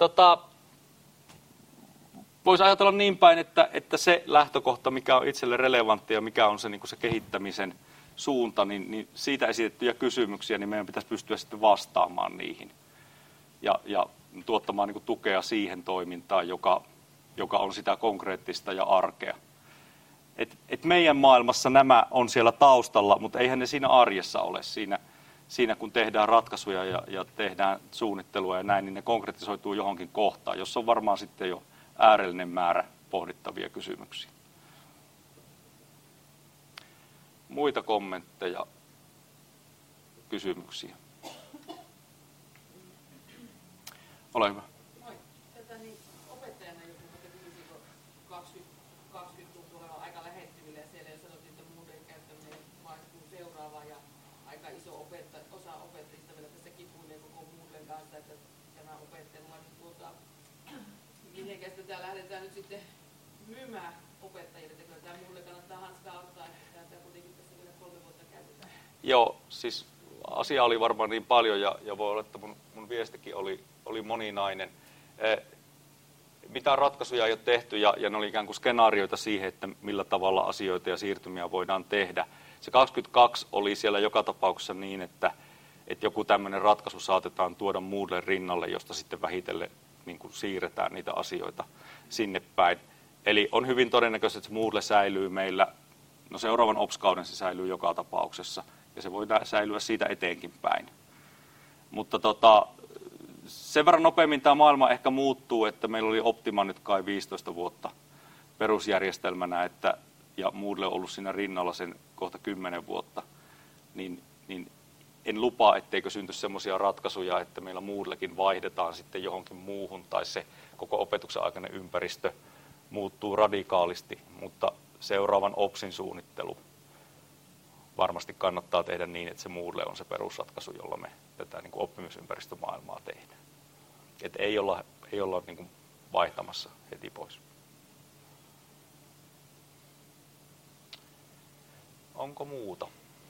voisi ajatella niin päin, että se lähtökohta, mikä on itselle relevanttia ja mikä on se, niin kuin se kehittämisen suunta, niin siitä esitettyjä kysymyksiä, niin meidän pitäisi pystyä sitten vastaamaan niihin ja tuottamaan niin kuin tukea siihen toimintaan, joka on sitä konkreettista ja arkea. Et meidän maailmassa nämä on siellä taustalla, mutta eihän ne siinä arjessa ole. Siinä kun tehdään ratkaisuja ja tehdään suunnittelua ja näin, niin ne konkretisoituu johonkin kohtaan, jossa on varmaan sitten jo äärellinen määrä pohdittavia kysymyksiä. Muita kommentteja, kysymyksiä? Ole hyvä. Moi. Opettajana joku, että tulisiko 20 tuntuu olevan aika lähettyvillä ja siellä jo sanottiin, että Moodlen käyttäminen vaihtuu seuraavaan ja aika iso osa opettajista vielä tässä kipuilee koko Moodlen kanssa, että tämä opettaja mitenkäs tätä lähdetään nyt sitten myymään opettajille, että kyllä tämä Moodle kannattaa hanskaa ottaa, että tämä kuitenkin tässä vielä 3 vuotta käytetään. Joo, siis asia oli varmaan niin paljon ja voi olla, että mun viestikin oli moninainen. Mitään ratkaisuja ei ole tehty ja ne oli ikään kuin skenaarioita siihen, että millä tavalla asioita ja siirtymiä voidaan tehdä. Se 22 oli siellä joka tapauksessa niin, että joku tämmöinen ratkaisu saatetaan tuoda Moodlen rinnalle, josta sitten vähitellen niin kuin siirretään niitä asioita sinne päin. Eli on hyvin todennäköistä, että Moodle säilyy meillä, no seuraavan OPS-kauden se säilyy joka tapauksessa ja se voi säilyä siitä eteenkin päin. Mutta sen verran nopeammin tämä maailma ehkä muuttuu, että meillä oli Optima nyt kai 15 vuotta perusjärjestelmänä, ja Moodle on ollut siinä rinnalla sen kohta 10 vuotta, niin en lupaa, etteikö synty semmoisia ratkaisuja, että meillä Moodlekin vaihdetaan sitten johonkin muuhun, tai se koko opetuksen aikainen ympäristö muuttuu radikaalisti, mutta seuraavan OPSin suunnittelu varmasti kannattaa tehdä niin, että se Moodle on se perusratkaisu, jolla me tätä niin kuin oppimisympäristömaailmaa tehdään. Että ei olla niin kuin vaihtamassa heti pois. Onko muuta?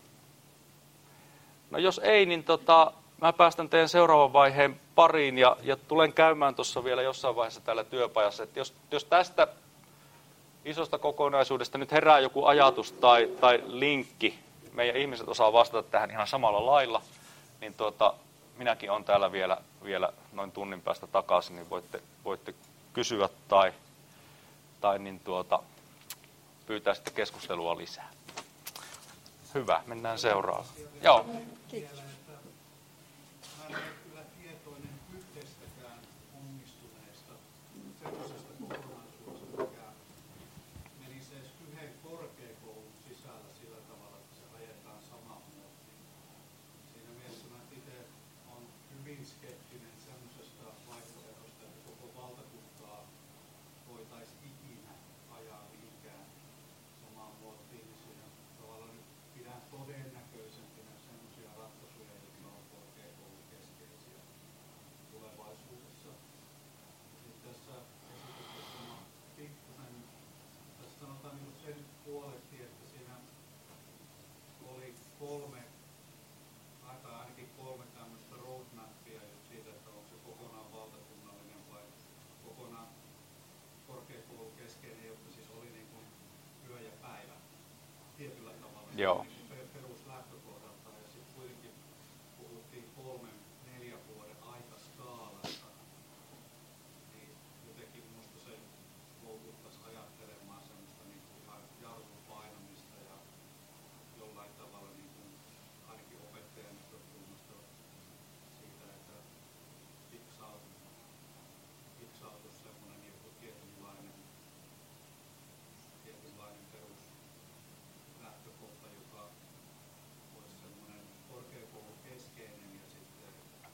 No jos ei, niin mä päästän teidän seuraavan vaiheen pariin ja tulen käymään tuossa vielä jossain vaiheessa täällä työpajassa. Että jos tästä isosta kokonaisuudesta nyt herää joku ajatus tai linkki, meidän ihmiset osaa vastata tähän ihan samalla lailla, niin minäkin olen täällä vielä noin tunnin päästä takaisin, niin voitte kysyä tai niin pyytää sitten keskustelua lisää. Hyvä, mennään seuraavaan. Joo. Kiitos. Mä en ole kyllä tietoinen yhdestäkään onnistuneesta sellaisesta kokonaisuudesta, mikä menisi edes yhden korkeakoulun sisällä sillä tavalla, että se ajetaan samaan muottiin. Siinä mielessä mä itse olen hyvin skeptinen sellaisesta vaihtoehdosta, että koko valtakuntaa voitaisiin ikinä ajaa mihinkään samaan muottiin. Niin siinä tavallaan nyt pidän todennäköisempinä sellaisia ratkaisuja, jotka on korkeakoulukeskeisiä tulevaisuudessa. Sitten tässä esityksessä mä pikkusen, tässä sanotaan niin sen puolesti, että siinä oli ainakin kolme tämmöistä roadmapia siitä, että onko se kokonaan valtakunnallinen vai kokonaan korkeakoulukeskeinen, jotka siis oli niin kuin yö ja päivä tietyllä tavalla. Joo. Peruslähtökohdalta ja sitten kuitenkin puhuttiin 3-4 vuoden aikaskaalasta, niin jotenkin minusta se loukuttaisi ajattelemaan semmoista niin kuin ihan jarrun painamista ja jollain tavalla niin kuin ainakin opettajan näkökulmasta siitä, että fiksautus semmoinen joku tietynlainen peruslähtökohta, joka olisi semmoinen korkeakoulukeskeinen ja sitten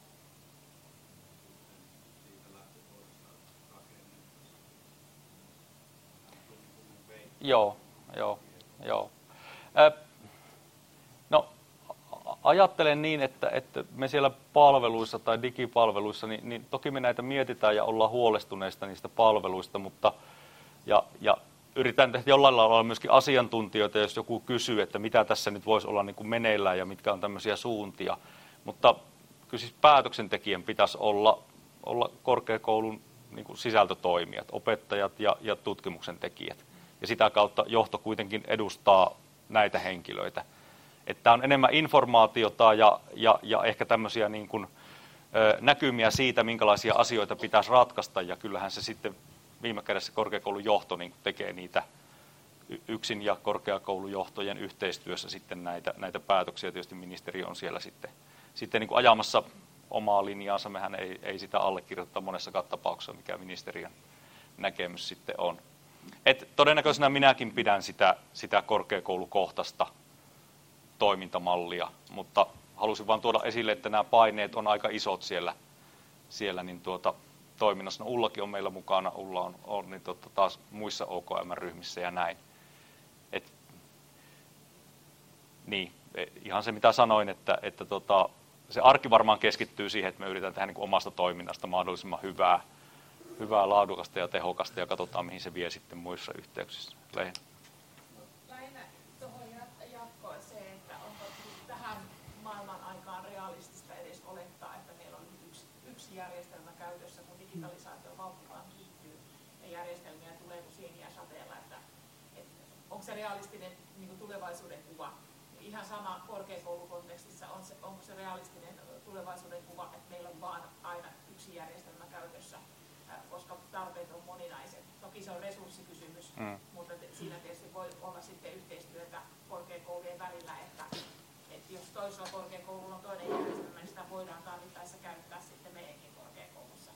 siitä lähtökohdasta rakennettaisiin. Joo. No, ajattelen niin, että me siellä palveluissa tai digipalveluissa, niin toki me näitä mietitään ja ollaan huolestuneista niistä palveluista, mutta ja yritän tehdä jollain lailla myöskin asiantuntijoita, jos joku kysyy, että mitä tässä nyt voisi olla niin kuin meneillään ja mitkä on tämmöisiä suuntia. Mutta kyllä siis päätöksentekijän pitäisi olla korkeakoulun niin kuin sisältötoimijat, opettajat ja tutkimuksen tekijät. Ja sitä kautta johto kuitenkin edustaa näitä henkilöitä. Että on enemmän informaatiota ja ehkä tämmöisiä niin kuin, näkymiä siitä, minkälaisia asioita pitäisi ratkaista. Ja kyllähän se sitten viime kädessä korkeakoulun johto niin kuin tekee niitä yksin ja korkeakoulujohtojen yhteistyössä sitten näitä päätöksiä. Tietysti ministeriö on siellä sitten niin kuin ajamassa omaa linjaansa. Mehän ei sitä allekirjoittaa monessakaan tapauksessa, mikä ministeriön näkemys sitten on. Et todennäköisenä minäkin pidän sitä korkeakoulukohtaista toimintamallia, mutta halusin vain tuoda esille, että nämä paineet on aika isot siellä niin toiminnassa. No, Ullakin on meillä mukana, Ulla on niin taas muissa OKM-ryhmissä ja näin. Niin, ihan se mitä sanoin, että se arki varmaan keskittyy siihen, että me yritetään tehdä niin kuin omasta toiminnasta mahdollisimman hyvää, laadukasta ja tehokasta ja katsotaan, mihin se vie sitten muissa yhteyksissä. Leena. Lähinnä tuohon jatkoon se, että onko tähän maailman aikaan realistista edes olettaa, että meillä on yksi järjestelmä käytössä, kun digitalisaatio vauhdillaan kiihtyy ja järjestelmiä tulee kuin sieniä sateella, että onko se realistinen niin kuin tulevaisuuden kuva? Ihan sama korkeakoulukontekstissa, onko se realistinen tulevaisuuden kuva, että meillä on vaan aina yksi järjestelmä käytössä, koska tarpeet on moninaiset. Toki se on resurssikysymys, mutta siinä tietysti voi olla sitten yhteistyötä korkeakoulujen välillä, että jos toisella korkeakoululla on toinen järjestelmä, niin sitä voidaan tarvittaessa käyttää sitten meidänkin korkeakoulussa.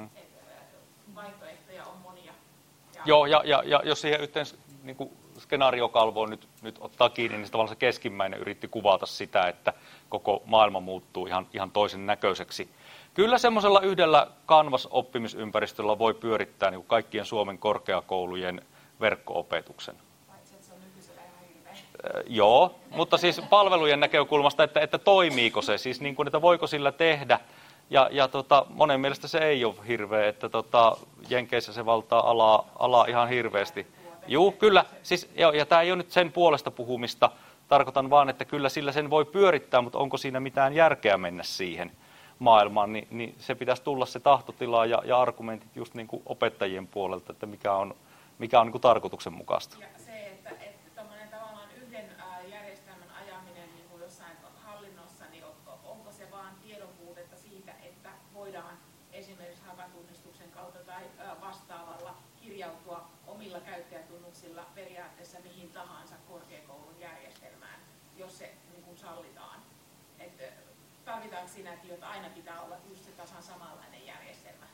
Vaihtoehtoja on monia. Joo, ja jos siihen yhteen niin kuin skenaariokalvoon nyt ottaa kiinni, niin tavallaan se keskimmäinen yritti kuvata sitä, että koko maailma muuttuu ihan toisen näköiseksi. Kyllä semmoisella yhdellä Canvas-oppimisympäristöllä voi pyörittää niin kuin kaikkien Suomen korkeakoulujen verkko-opetuksen. Paitsi, että se on nykyisellä ihan hirveä. Joo, mutta siis palvelujen näkökulmasta, että toimiiko se, siis niin kuin, että voiko sillä tehdä. Ja monen mielestä se ei ole hirveä, että Jenkeissä se valtaa alaa ihan hirveästi. Juu, kyllä. Siis, ja tämä ei ole nyt sen puolesta puhumista. Tarkoitan vaan, että kyllä sillä sen voi pyörittää, mutta onko siinä mitään järkeä mennä siihen maailmaan, niin se pitäisi tulla se tahtotila ja argumentit just niin kuin opettajien puolelta, että mikä on niin kuin tarkoituksenmukaista. Ja se, että tämmöinen tavallaan yhden järjestelmän ajaminen niin kuin jossain hallinnossa, niin onko se vaan tiedon puutetta siitä, että voidaan esimerkiksi hakatunnistuksen kautta tai vastaavalla kirjautua omilla käyttäjätunnuksilla periaatteessa mihin tahansa korkeakoulun järjestelmään, jos se niin kuin sallitaan. Että tarvitaanko siinäkin, että aina pitää olla just se tasan samanlainen järjestelmä?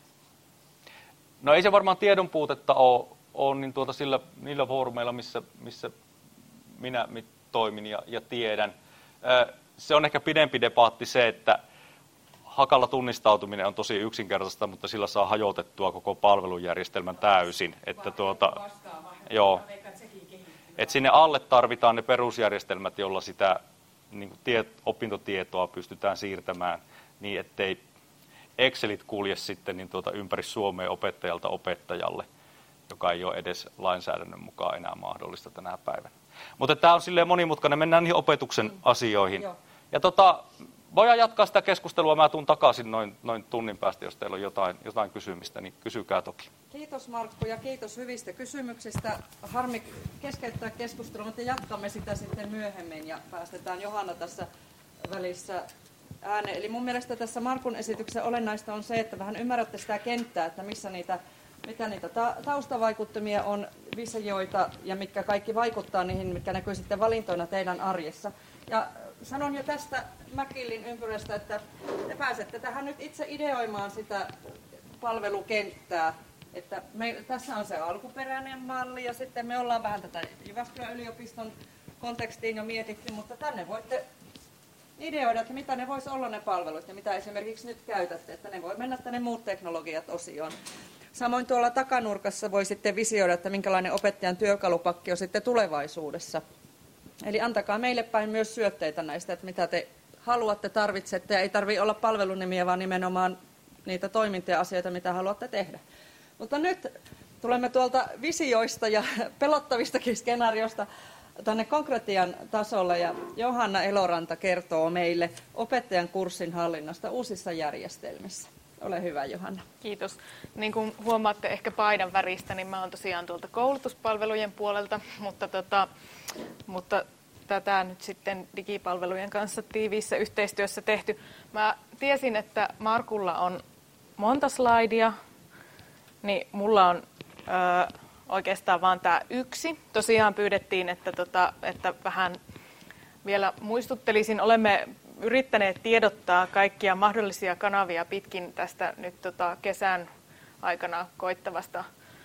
No ei se varmaan tiedon puutetta ole niin niillä foorumeilla, missä minä toimin ja tiedän. Se on ehkä pidempi debaatti se, että hakalla tunnistautuminen on tosi yksinkertaista, mutta sillä saa hajotettua koko palvelujärjestelmän täysin. Että joo. Et sinne alle tarvitaan ne perusjärjestelmät, joilla sitä niin kuin opintotietoa pystytään siirtämään niin, ettei Excelit kulje sitten niin ympäri Suomea opettajalta opettajalle, joka ei ole edes lainsäädännön mukaan enää mahdollista tänä päivänä. Mutta tämä on silleen monimutkainen, mennään niihin opetuksen asioihin. Joo. Ja voidaan jatkaa sitä keskustelua, mä tuun takaisin noin tunnin päästä, jos teillä on jotain kysymistä, niin kysykää toki. Kiitos Markku ja kiitos hyvistä kysymyksistä. Harmi keskeyttää keskustelua, mutta jatkamme sitä sitten myöhemmin ja päästetään Johanna tässä välissä ääneen. Eli mun mielestä tässä Markun esityksen olennaista on se, että vähän ymmärrätte sitä kenttää, että mitä niitä taustavaikuttimia on, visioita ja mitkä kaikki vaikuttaa niihin, mitkä näkyy sitten valintoina teidän arjessa. Ja sanon jo tästä Mäkillin ympyrästä, että te pääsette tähän nyt itse ideoimaan sitä palvelukenttää. Että tässä on se alkuperäinen malli ja sitten me ollaan vähän tätä Jyväskylän yliopiston kontekstiin jo mietitty, mutta tänne voitte ideoida, että mitä ne voisi olla ne palvelut ja mitä esimerkiksi nyt käytätte, että ne voi mennä tänne muut teknologiat osioon. Samoin tuolla takanurkassa voi sitten visioida, että minkälainen opettajan työkalupakki on sitten tulevaisuudessa. Eli antakaa meille päin myös syötteitä näistä, että mitä te haluatte, tarvitsette. Ja ei tarvitse olla palvelunimiä, vaan nimenomaan niitä toimintoja asioita, mitä haluatte tehdä. Mutta nyt tulemme tuolta visioista ja pelottavistakin skenaariosta tänne konkretian tasolle ja Johanna Eloranta kertoo meille opettajan kurssin hallinnasta uusissa järjestelmissä. Ole hyvä, Johanna. Kiitos. Niin kuin huomaatte ehkä paidan väristä, niin mä oon tosiaan tuolta koulutuspalvelujen puolelta, mutta tätä nyt sitten digipalvelujen kanssa tiiviissä yhteistyössä tehty. Mä tiesin, että Markulla on monta slaidia, niin mulla on oikeastaan vaan tämä yksi. Tosiaan pyydettiin, että vähän vielä muistuttelisin. Olemme yrittäneet tiedottaa kaikkia mahdollisia kanavia pitkin tästä nyt kesän aikana koittavasta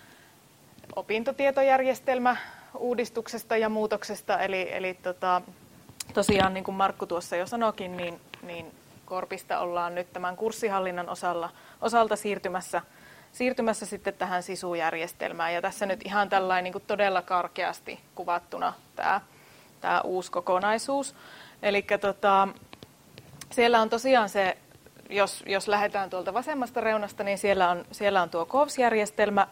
opintotietojärjestelmäuudistuksesta ja muutoksesta. Eli tosiaan niin kuin Markku tuossa jo sanoikin, niin Korpista ollaan nyt tämän kurssihallinnan osalta siirtymässä sitten tähän SISU-järjestelmään. Ja tässä nyt ihan tällainen niin kuin todella karkeasti kuvattuna tämä uusi kokonaisuus. Eli siellä on tosiaan se, jos lähdetään tuolta vasemmasta reunasta, niin siellä on tuo KOVS-järjestelmä,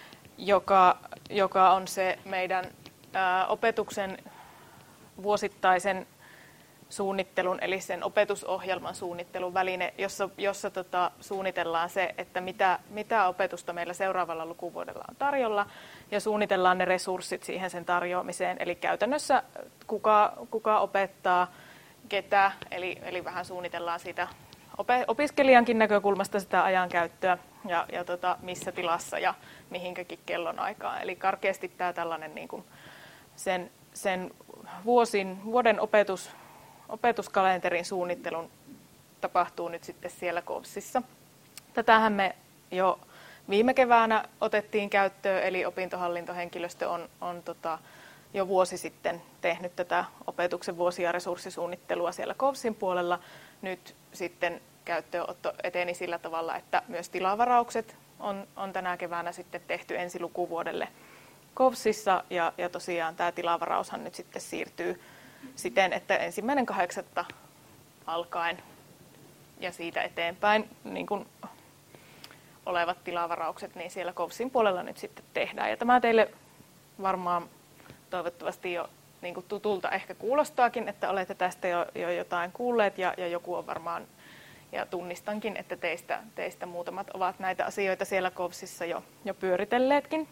joka on se meidän opetuksen vuosittaisen suunnittelun, eli sen opetusohjelman suunnittelun väline, jossa suunnitellaan se, että mitä opetusta meillä seuraavalla lukuvuodella on tarjolla, ja suunnitellaan ne resurssit siihen sen tarjoamiseen. Eli käytännössä kuka opettaa, ketä, eli vähän suunnitellaan siitä opiskelijankin näkökulmasta sitä ajankäyttöä ja missä tilassa ja mihinkäkin kellonaikaan. Eli karkeasti tämä tällainen niin kuin sen vuoden opetuskalenterin suunnittelun tapahtuu nyt sitten siellä KOVSissa. Tätähän me jo viime keväänä otettiin käyttöön, eli opintohallintohenkilöstö on jo vuosi sitten tehnyt tätä opetuksen vuosi- ja resurssisuunnittelua siellä KOVSin puolella. Nyt sitten käyttöönotto eteni sillä tavalla, että myös tilavaraukset on tänä keväänä sitten tehty ensi lukuvuodelle KOVSissa, ja tosiaan tämä tilavaraushan nyt sitten siirtyy siten, että 1.8. alkaen ja siitä eteenpäin niin kun olevat tilavaraukset, niin siellä KOVSin puolella nyt sitten tehdään. Ja tämä teille varmaan toivottavasti jo niin kuin tutulta ehkä kuulostaakin, että olette tästä jo jotain kuulleet ja joku on varmaan, ja tunnistankin, että teistä muutamat ovat näitä asioita siellä KOVSissa jo pyöritelleetkin.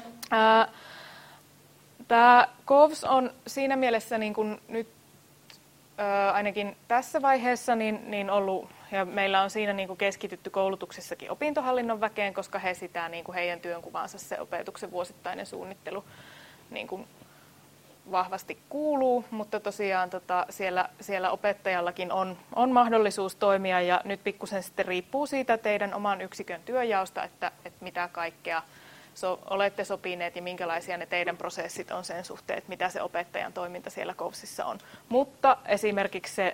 Tämä KOVS on siinä mielessä niin kuin nyt ainakin tässä vaiheessa niin ollut, ja meillä on siinä niin kuin keskitytty koulutuksessakin opintohallinnon väkeen, koska he sitä niin kuin heidän työnkuvaansa se opetuksen vuosittainen suunnittelu niin kuin vahvasti kuuluu, mutta tosiaan siellä opettajallakin on mahdollisuus toimia, ja nyt pikkusen sitten riippuu siitä teidän oman yksikön työjaosta, että mitä kaikkea olette sopineet ja minkälaisia ne teidän prosessit on sen suhteen, että mitä se opettajan toiminta siellä KOVSissa on. Mutta esimerkiksi se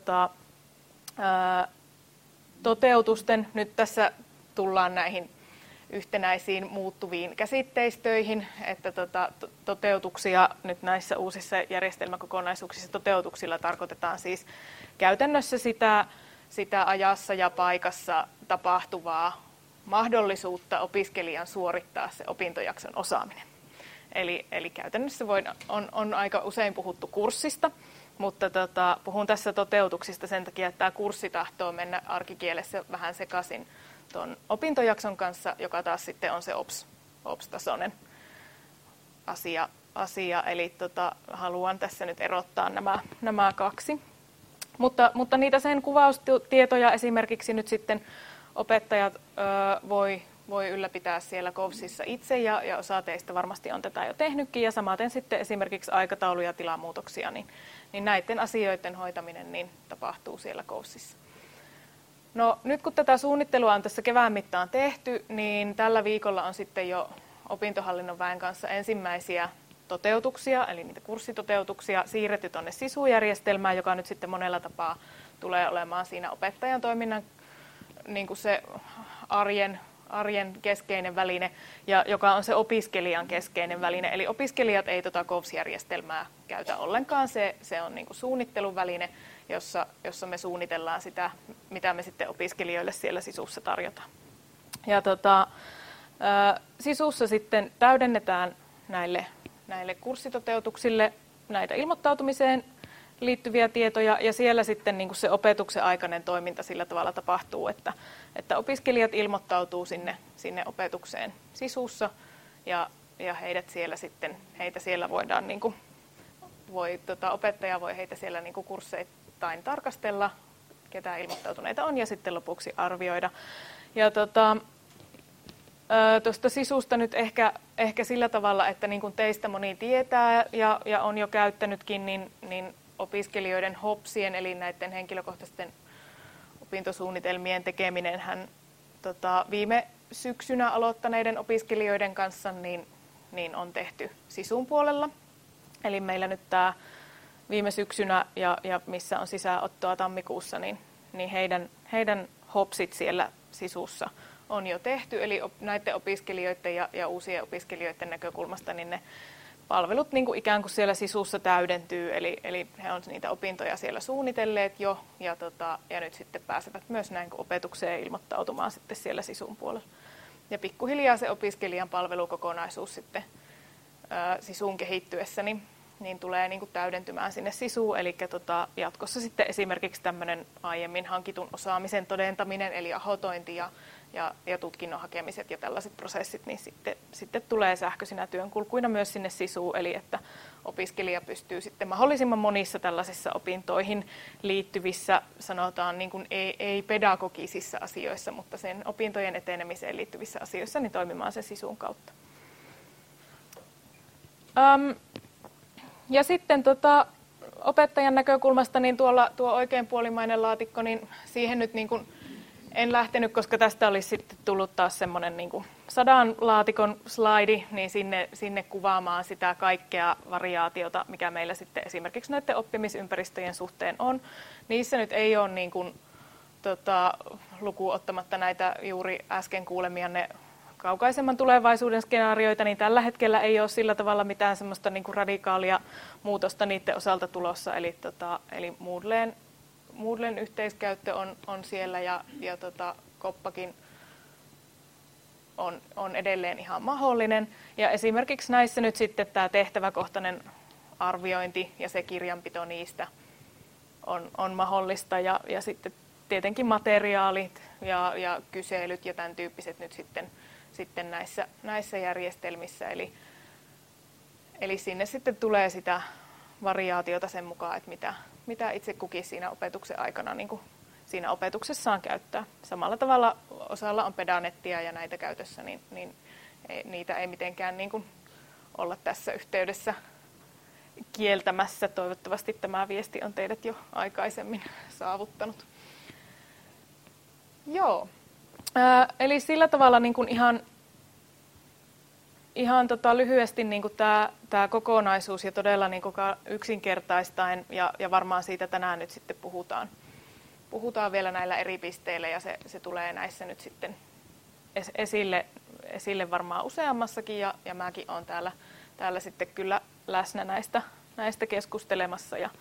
toteutusten, nyt tässä tullaan näihin yhtenäisiin muuttuviin käsitteistöihin, että toteutuksia nyt näissä uusissa järjestelmäkokonaisuuksissa toteutuksilla tarkoitetaan siis käytännössä sitä ajassa ja paikassa tapahtuvaa mahdollisuutta opiskelijan suorittaa se opintojakson osaaminen. Eli käytännössä on aika usein puhuttu kurssista, mutta puhun tässä toteutuksista sen takia, että tämä kurssi tahtoo mennä arkikielessä vähän sekaisin tuon opintojakson kanssa, joka taas sitten on se OPS-tasoinen asia. Eli haluan tässä nyt erottaa nämä kaksi. Mutta niitä sen kuvaustietoja esimerkiksi nyt sitten opettajat voi ylläpitää siellä KOVSissa itse, ja osa teistä varmasti on tätä jo tehnytkin, ja samaten sitten esimerkiksi aikataulu- ja tilamuutoksia, niin näiden asioiden hoitaminen niin tapahtuu siellä KOVSissa. No nyt kun tätä suunnittelua on tässä kevään mittaan tehty, niin tällä viikolla on sitten jo opintohallinnon väen kanssa ensimmäisiä toteutuksia, eli niitä kurssitoteutuksia siirretty tuonne SISU-järjestelmään, joka nyt sitten monella tapaa tulee olemaan siinä opettajan toiminnan niin kuin se arjen keskeinen väline, ja joka on se opiskelijan keskeinen väline. Eli opiskelijat ei KOVS-järjestelmää käytä ollenkaan. Se on niin kuin suunnitteluväline, jossa me suunnitellaan sitä, mitä me sitten opiskelijoille siellä SISUssa tarjotaan. Ja SISUssa sitten täydennetään näille kurssitoteutuksille näitä ilmoittautumiseen liittyviä tietoja, ja siellä sitten niin kuin se opetuksen aikainen toiminta sillä tavalla tapahtuu, että opiskelijat ilmoittautuu sinne opetukseen SISUssa, ja heitä siellä voidaan, niin kuin, opettaja voi heitä siellä niin kuin kursseittain tarkastella, ketä ilmoittautuneita on, ja sitten lopuksi arvioida. Ja tuosta SISUsta nyt ehkä sillä tavalla, että niin kuin teistä moni tietää ja on jo käyttänytkin, niin opiskelijoiden HOPSien, eli näiden henkilökohtaisten opintosuunnitelmien tekeminenhän viime syksynä aloittaneiden opiskelijoiden kanssa niin on tehty SISUn puolella. Eli meillä nyt tämä viime syksynä ja missä on sisäänottoa tammikuussa, niin heidän HOPSit siellä SISUssa on jo tehty. Eli näiden opiskelijoiden ja uusien opiskelijoiden näkökulmasta niin ne palvelut niin kuin ikään kuin siellä SISUssa täydentyy, eli he on niitä opintoja siellä suunnitelleet jo, ja nyt sitten pääsevät myös näin opetukseen ilmoittautumaan sitten siellä SISUn puolella. Ja pikkuhiljaa se opiskelijan palvelukokonaisuus sitten SISUn kehittyessä niin tulee niin kuin täydentymään sinne SISUun, eli jatkossa sitten esimerkiksi tämmöinen aiemmin hankitun osaamisen todentaminen, eli ahotointi ja tutkinnon hakemiset ja tällaiset prosessit, niin sitten tulee sähköisinä työnkulkuina myös sinne SISUun, eli että opiskelija pystyy sitten mahdollisimman monissa tällaisissa opintoihin liittyvissä, sanotaan niin kuin ei-pedagogisissa asioissa, mutta sen opintojen etenemiseen liittyvissä asioissa, niin toimimaan se SISUn kautta. Ja sitten opettajan näkökulmasta niin tuo oikeanpuolimainen laatikko, niin siihen nyt niin kuin en lähtenyt, koska tästä olisi sitten tullut taas semmoinen niin kuin 100 laatikon slaidi, niin sinne kuvaamaan sitä kaikkea variaatiota, mikä meillä sitten esimerkiksi näiden oppimisympäristöjen suhteen on. Niissä nyt ei ole niin kuin, lukuun ottamatta näitä juuri äsken kuulemianne kaukaisemman tulevaisuuden skenaarioita, niin tällä hetkellä ei ole sillä tavalla mitään semmoista niin kuin radikaalia muutosta niiden osalta tulossa, eli Moodlen yhteiskäyttö on siellä ja Koppakin on edelleen ihan mahdollinen. Ja esimerkiksi näissä nyt sitten tämä tehtäväkohtainen arviointi ja se kirjanpito niistä on mahdollista. Ja sitten tietenkin materiaalit ja kyselyt ja tämän tyyppiset nyt sitten näissä järjestelmissä. Eli sinne sitten tulee sitä variaatiota sen mukaan, että mitä itse kukin siinä opetuksen aikana niin kuin siinä opetuksessaan käyttää. Samalla tavalla osalla on pedanettia ja näitä käytössä, niin niitä ei mitenkään niin kuin olla tässä yhteydessä kieltämässä. Toivottavasti tämä viesti on teidät jo aikaisemmin saavuttanut. Joo, eli sillä tavalla niin kuin ihan lyhyesti niin kuin tämä kokonaisuus ja todella niin kuin yksinkertaistaen ja varmaan siitä tänään nyt sitten puhutaan vielä näillä eri pisteillä ja se tulee näissä nyt sitten esille varmaan useammassakin ja mäkin olen täällä sitten kyllä läsnä näistä keskustelemassa ja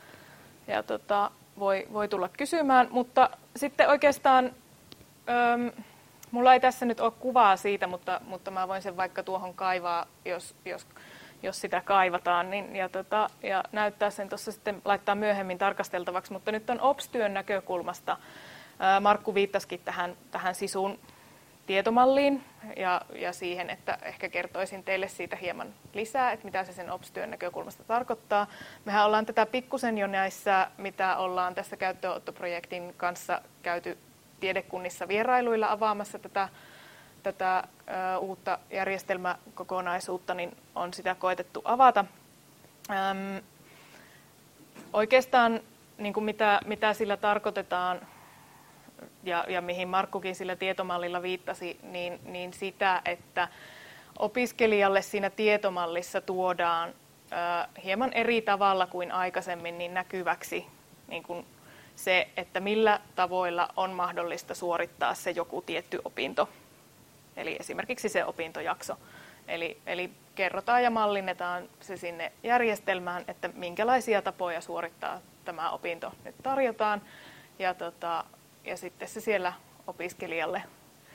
voi tulla kysymään, mutta sitten oikeastaan mulla ei tässä nyt ole kuvaa siitä, mutta mä voin sen vaikka tuohon kaivaa, jos sitä kaivataan, niin, ja näyttää sen tuossa sitten, laittaa myöhemmin tarkasteltavaksi. Mutta nyt on OPS-työn näkökulmasta. Markku viittasikin tähän SISUn tietomalliin ja siihen, että ehkä kertoisin teille siitä hieman lisää, että mitä se sen OPS-työn näkökulmasta tarkoittaa. Mehän ollaan tätä pikkusen jo näissä, mitä ollaan tässä käyttöönottoprojektin kanssa käyty tiedekunnissa vierailuilla avaamassa tätä uutta järjestelmäkokonaisuutta, niin on sitä koetettu avata. Oikeastaan niin kuin mitä sillä tarkoitetaan ja mihin Markkukin sillä tietomallilla viittasi, niin sitä, että opiskelijalle siinä tietomallissa tuodaan hieman eri tavalla kuin aikaisemmin niin näkyväksi niin kuin se, että millä tavoilla on mahdollista suorittaa se joku tietty opinto, eli esimerkiksi se opintojakso. Eli kerrotaan ja mallinnetaan se sinne järjestelmään, että minkälaisia tapoja suorittaa tämä opinto nyt tarjotaan, ja sitten se siellä opiskelijalle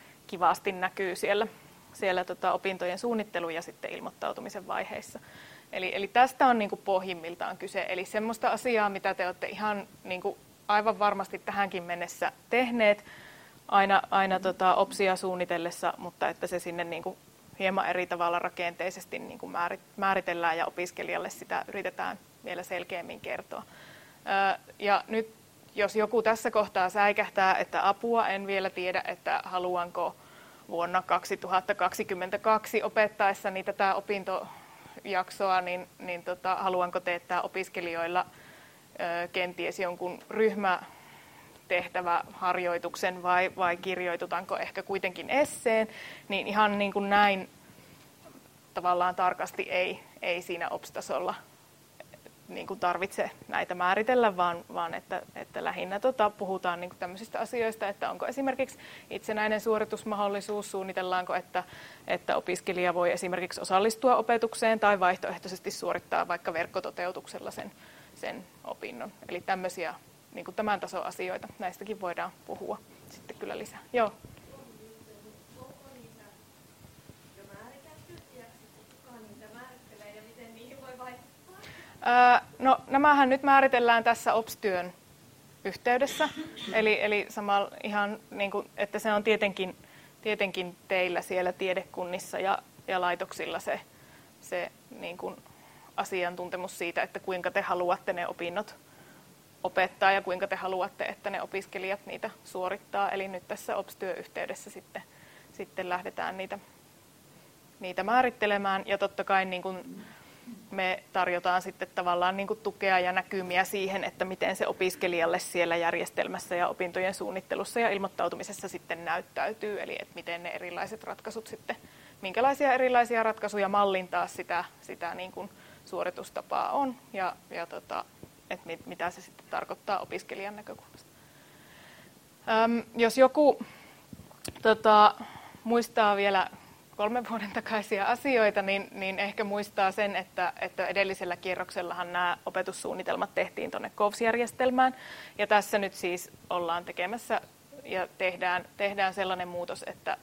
kivasti näkyy siellä opintojen suunnittelu ja sitten ilmoittautumisen vaiheissa. Eli tästä on niin kuin pohjimmiltaan kyse. Eli semmoista asiaa, mitä te olette ihan niin kuin aivan varmasti tähänkin mennessä tehneet aina OPSia suunnitellessa, mutta että se sinne niin kuin hieman eri tavalla rakenteisesti niin kuin määritellään ja opiskelijalle sitä yritetään vielä selkeämmin kertoa. Ja nyt jos joku tässä kohtaa säikähtää, että apua, en vielä tiedä, että haluanko vuonna 2022 opettaessani tätä opintojaksoa, niin haluanko teettää opiskelijoilla kenties jonkun ryhmätehtäväharjoituksen vai kirjoitutanko ehkä kuitenkin esseen, niin ihan niin kuin näin tavallaan tarkasti ei siinä OPS-tasolla niin kuin tarvitse näitä määritellä, vaan että lähinnä puhutaan niin kuin tämmöisistä asioista, että onko esimerkiksi itsenäinen suoritusmahdollisuus, suunnitellaanko, että opiskelija voi esimerkiksi osallistua opetukseen tai vaihtoehtoisesti suorittaa vaikka verkkototeutuksella sen opinnon. Eli tämmöisiä niin kuin tämän tason asioita, näistäkin voidaan puhua sitten kyllä lisää. Joo. No, nämähän nyt määritellään tässä OPS-työn yhteydessä, eli samalla ihan niin kuin, että se on tietenkin teillä siellä tiedekunnissa ja laitoksilla se niin kuin asiantuntemus siitä, että kuinka te haluatte ne opinnot opettaa ja kuinka te haluatte, että ne opiskelijat niitä suorittaa. Eli nyt tässä OPS-työyhteydessä sitten lähdetään niitä määrittelemään ja totta kai niin kuin me tarjotaan sitten tavallaan niin kuin tukea ja näkymiä siihen, että miten se opiskelijalle siellä järjestelmässä ja opintojen suunnittelussa ja ilmoittautumisessa sitten näyttäytyy. Eli että miten ne erilaiset ratkaisut sitten, minkälaisia erilaisia ratkaisuja mallintaa sitä niin kuin suoritustapaa on ja että mitä se sitten tarkoittaa opiskelijan näkökulmasta. Jos joku muistaa vielä 3 vuoden takaisia asioita, niin ehkä muistaa sen, että edellisellä kierroksellahan nämä opetussuunnitelmat tehtiin tuonne KOVS-järjestelmään. Ja tässä nyt siis ollaan tekemässä ja tehdään sellainen muutos, että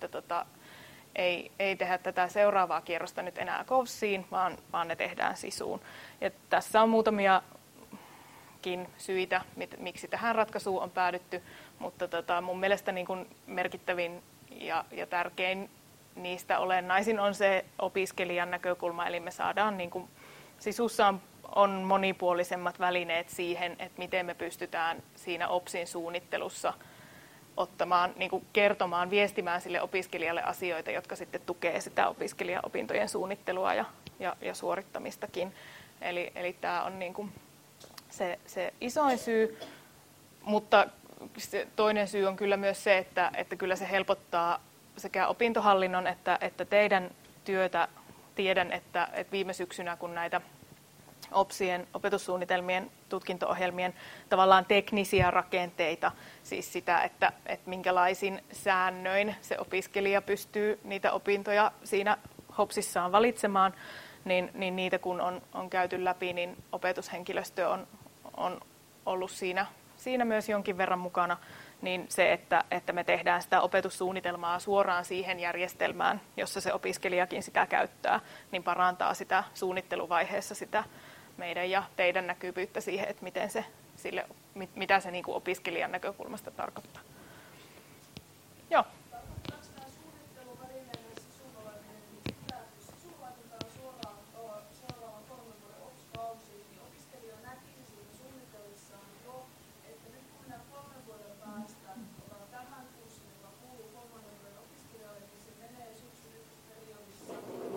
ei tehdä tätä seuraavaa kierrosta nyt enää KOVSiin, vaan ne tehdään SISUun. Ja tässä on muutamiakin syitä, miksi tähän ratkaisuun on päädytty, mutta mun mielestä niin kuin merkittävin ja tärkein niistä olennaisin on se opiskelijan näkökulma, eli me saadaan niin kuin, SISUssa on monipuolisemmat välineet siihen, että miten me pystytään siinä OPSin suunnittelussa ottamaan, niin kuin kertomaan, viestimään sille opiskelijalle asioita, jotka sitten tukee sitä opiskelijaopintojen suunnittelua ja suorittamistakin. Eli tämä on niin kuin se isoin syy, mutta se toinen syy on kyllä myös se, että kyllä se helpottaa sekä opintohallinnon että teidän työtä. Tiedän, että viime syksynä, kun näitä OPSien, opetussuunnitelmien, tutkinto-ohjelmien tavallaan teknisiä rakenteita, siis sitä, että minkälaisin säännöin se opiskelija pystyy niitä opintoja siinä HOPSissaan valitsemaan, niin niitä kun on käyty läpi, niin opetushenkilöstö on ollut siinä myös jonkin verran mukana. Niin se, että me tehdään sitä opetussuunnitelmaa suoraan siihen järjestelmään, jossa se opiskelijakin sitä käyttää, niin parantaa sitä suunnitteluvaiheessa sitä meidän ja teidän näkyvyyttä siihen, että mitä se niin kuin opiskelijan näkökulmasta tarkoittaa. Joo. Tarkoittaako tämä suunnitteluvälineelle SISUn oleminen sitä, että jos SISUn laitetaan suoraan seuraavan 3 vuoden OPS-kausiin, niin opiskelija näkisi siinä suunnitellessaan jo, että nyt kun minä 3 vuoden päästä otan tämän kurssin, joka kuuluu 3 vuoden opiskelijalle, niin se menee syksyn ykkösperiodissa.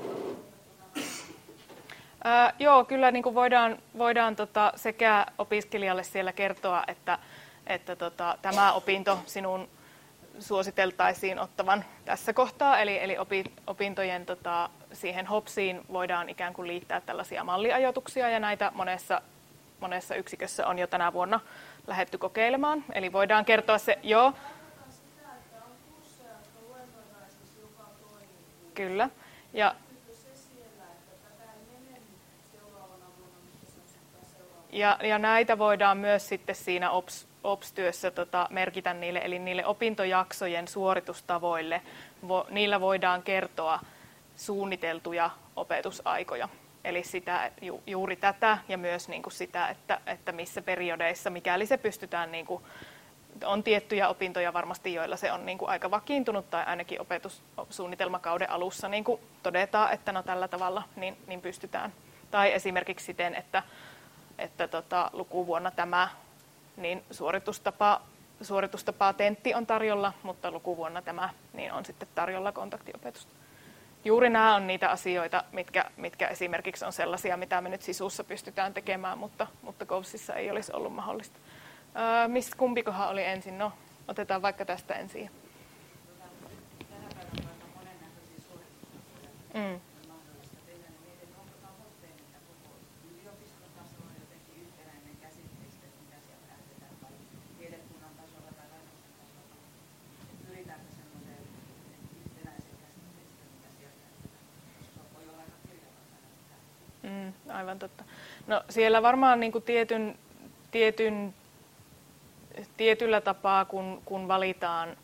Joo, kyllä niin kuin voidaan sekä opiskelijalle siellä kertoa, että tämä opinto sinun suositeltaisiin ottavan tässä kohtaa, eli opintojen siihen HOPSiin voidaan ikään kuin liittää tällaisia malliajoituksia, ja näitä monessa yksikössä on jo tänä vuonna lähdetty kokeilemaan, eli voidaan kertoa se, joo. Tarkoitan sitä, että on kursseja, jotka luennoidaan esimerkiksi joka toinen kuukausi. Kyllä, ja Ja näitä voidaan myös sitten siinä OPS-työssä merkitä niille, eli niille opintojaksojen suoritustavoille. Niillä voidaan kertoa suunniteltuja opetusaikoja. Eli sitä, juuri tätä ja myös niin kuin sitä, että missä periodeissa, mikäli se pystytään, niin kuin, on tiettyjä opintoja varmasti, joilla se on niin kuin aika vakiintunut tai ainakin opetussuunnitelmakauden alussa niin kuin todetaan, että no tällä tavalla niin pystytään. Tai esimerkiksi siten, että lukuvuonna tämä niin suoritustapa tentti on tarjolla, mutta lukuvuonna tämä niin on sitten tarjolla kontaktiopetusta. Juuri nämä on niitä asioita, mitkä esimerkiksi on sellaisia, mitä me nyt SISUssa pystytään tekemään, mutta KOVSissa ei olisi ollut mahdollista. Kumpikohan oli ensin? No, otetaan vaikka tästä ensin. Tänä päivänä on monennäköisiä suoritustasoja. On mahdollista tehdä. Mietin, onko tavoitteena, että koko yliopiston tasolla jotenkin yhtenäinen käsitteistä, että mitä sieltä lähdetään, vai tiedekunnan tasolla tai laitoksen tasolla. Pyritäänkö sellaiseen yhtenäiseen käsitteistä, mitä sieltä lähdetään, koska se voi olla aika kirjavaa. Aivan totta. No siellä varmaan niin kuin tietyllä tapaa, kun valitaan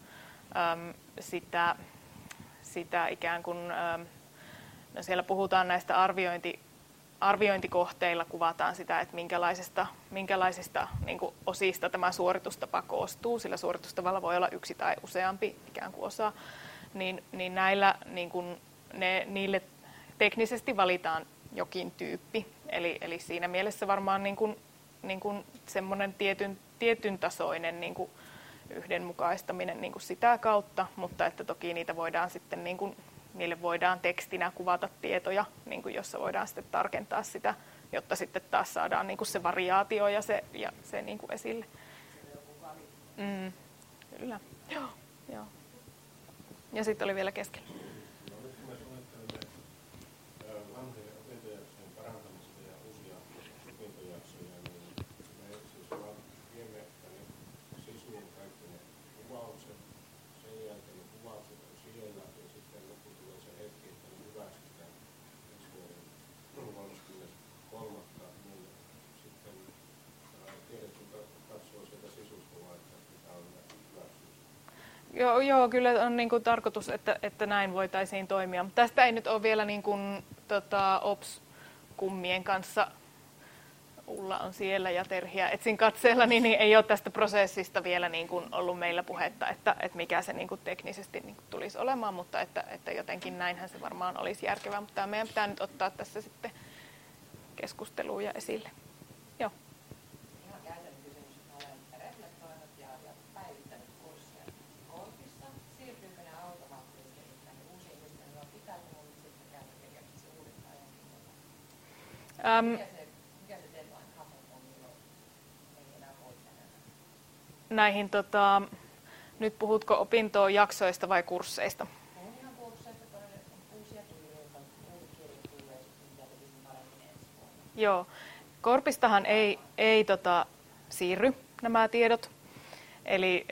sitä ikään kuin, no siellä puhutaan näistä arviointikohteilla, kuvataan sitä, että minkälaisista niin kuin osista tämä suoritustapa koostuu, sillä suoritustavalla voi olla yksi tai useampi ikään kuin osa, niin näillä niin kuin niille teknisesti valitaan jokin tyyppi, eli siinä mielessä varmaan niin kuin semmoinen tietyn tasoinen niin kuin yhdenmukaistaminen niin kuin sitä kautta, mutta että toki niitä voidaan sitten niin kuin, niille voidaan tekstinä kuvata tietoja, niin kuin jossa voidaan sitten tarkentaa sitä, jotta sitten taas saadaan niin kuin se variaatio ja se niin kuin esille. Kyllä. Joo. Ja sitten oli vielä keskellä. Joo, kyllä on niin kuin tarkoitus, että näin voitaisiin toimia. Tästä ei nyt ole vielä niin kuin, OPS-kummien kanssa, Ulla on siellä ja Terhiä etsin katseella, niin ei ole tästä prosessista vielä niin kuin ollut meillä puhetta, että mikä se niin kuin teknisesti niin kuin tulisi olemaan, mutta että jotenkin näinhän se varmaan olisi järkevää. Mutta meidän pitää nyt ottaa tässä sitten keskusteluja esille. Joo. Ihan käytännön kysymys, että olen reflektoinut ja päivittänyt kursseja KOVSissa. Siirtyykö ne automaattisesti tänne uusiin kursseille, vai pitääkö minun sitten käydä tekemässä uudestaan jonkin mikä se deadline cover on, milloin ei enää voi tänään? Näihin, nyt puhutko opintojaksoista vai kursseista? On ihan kursseista, on uusia tulijoita, uusi kirja tulee, mitä tekisin paremmin ensi vuonna. Joo. Korpistahan ei siirry nämä tiedot, eli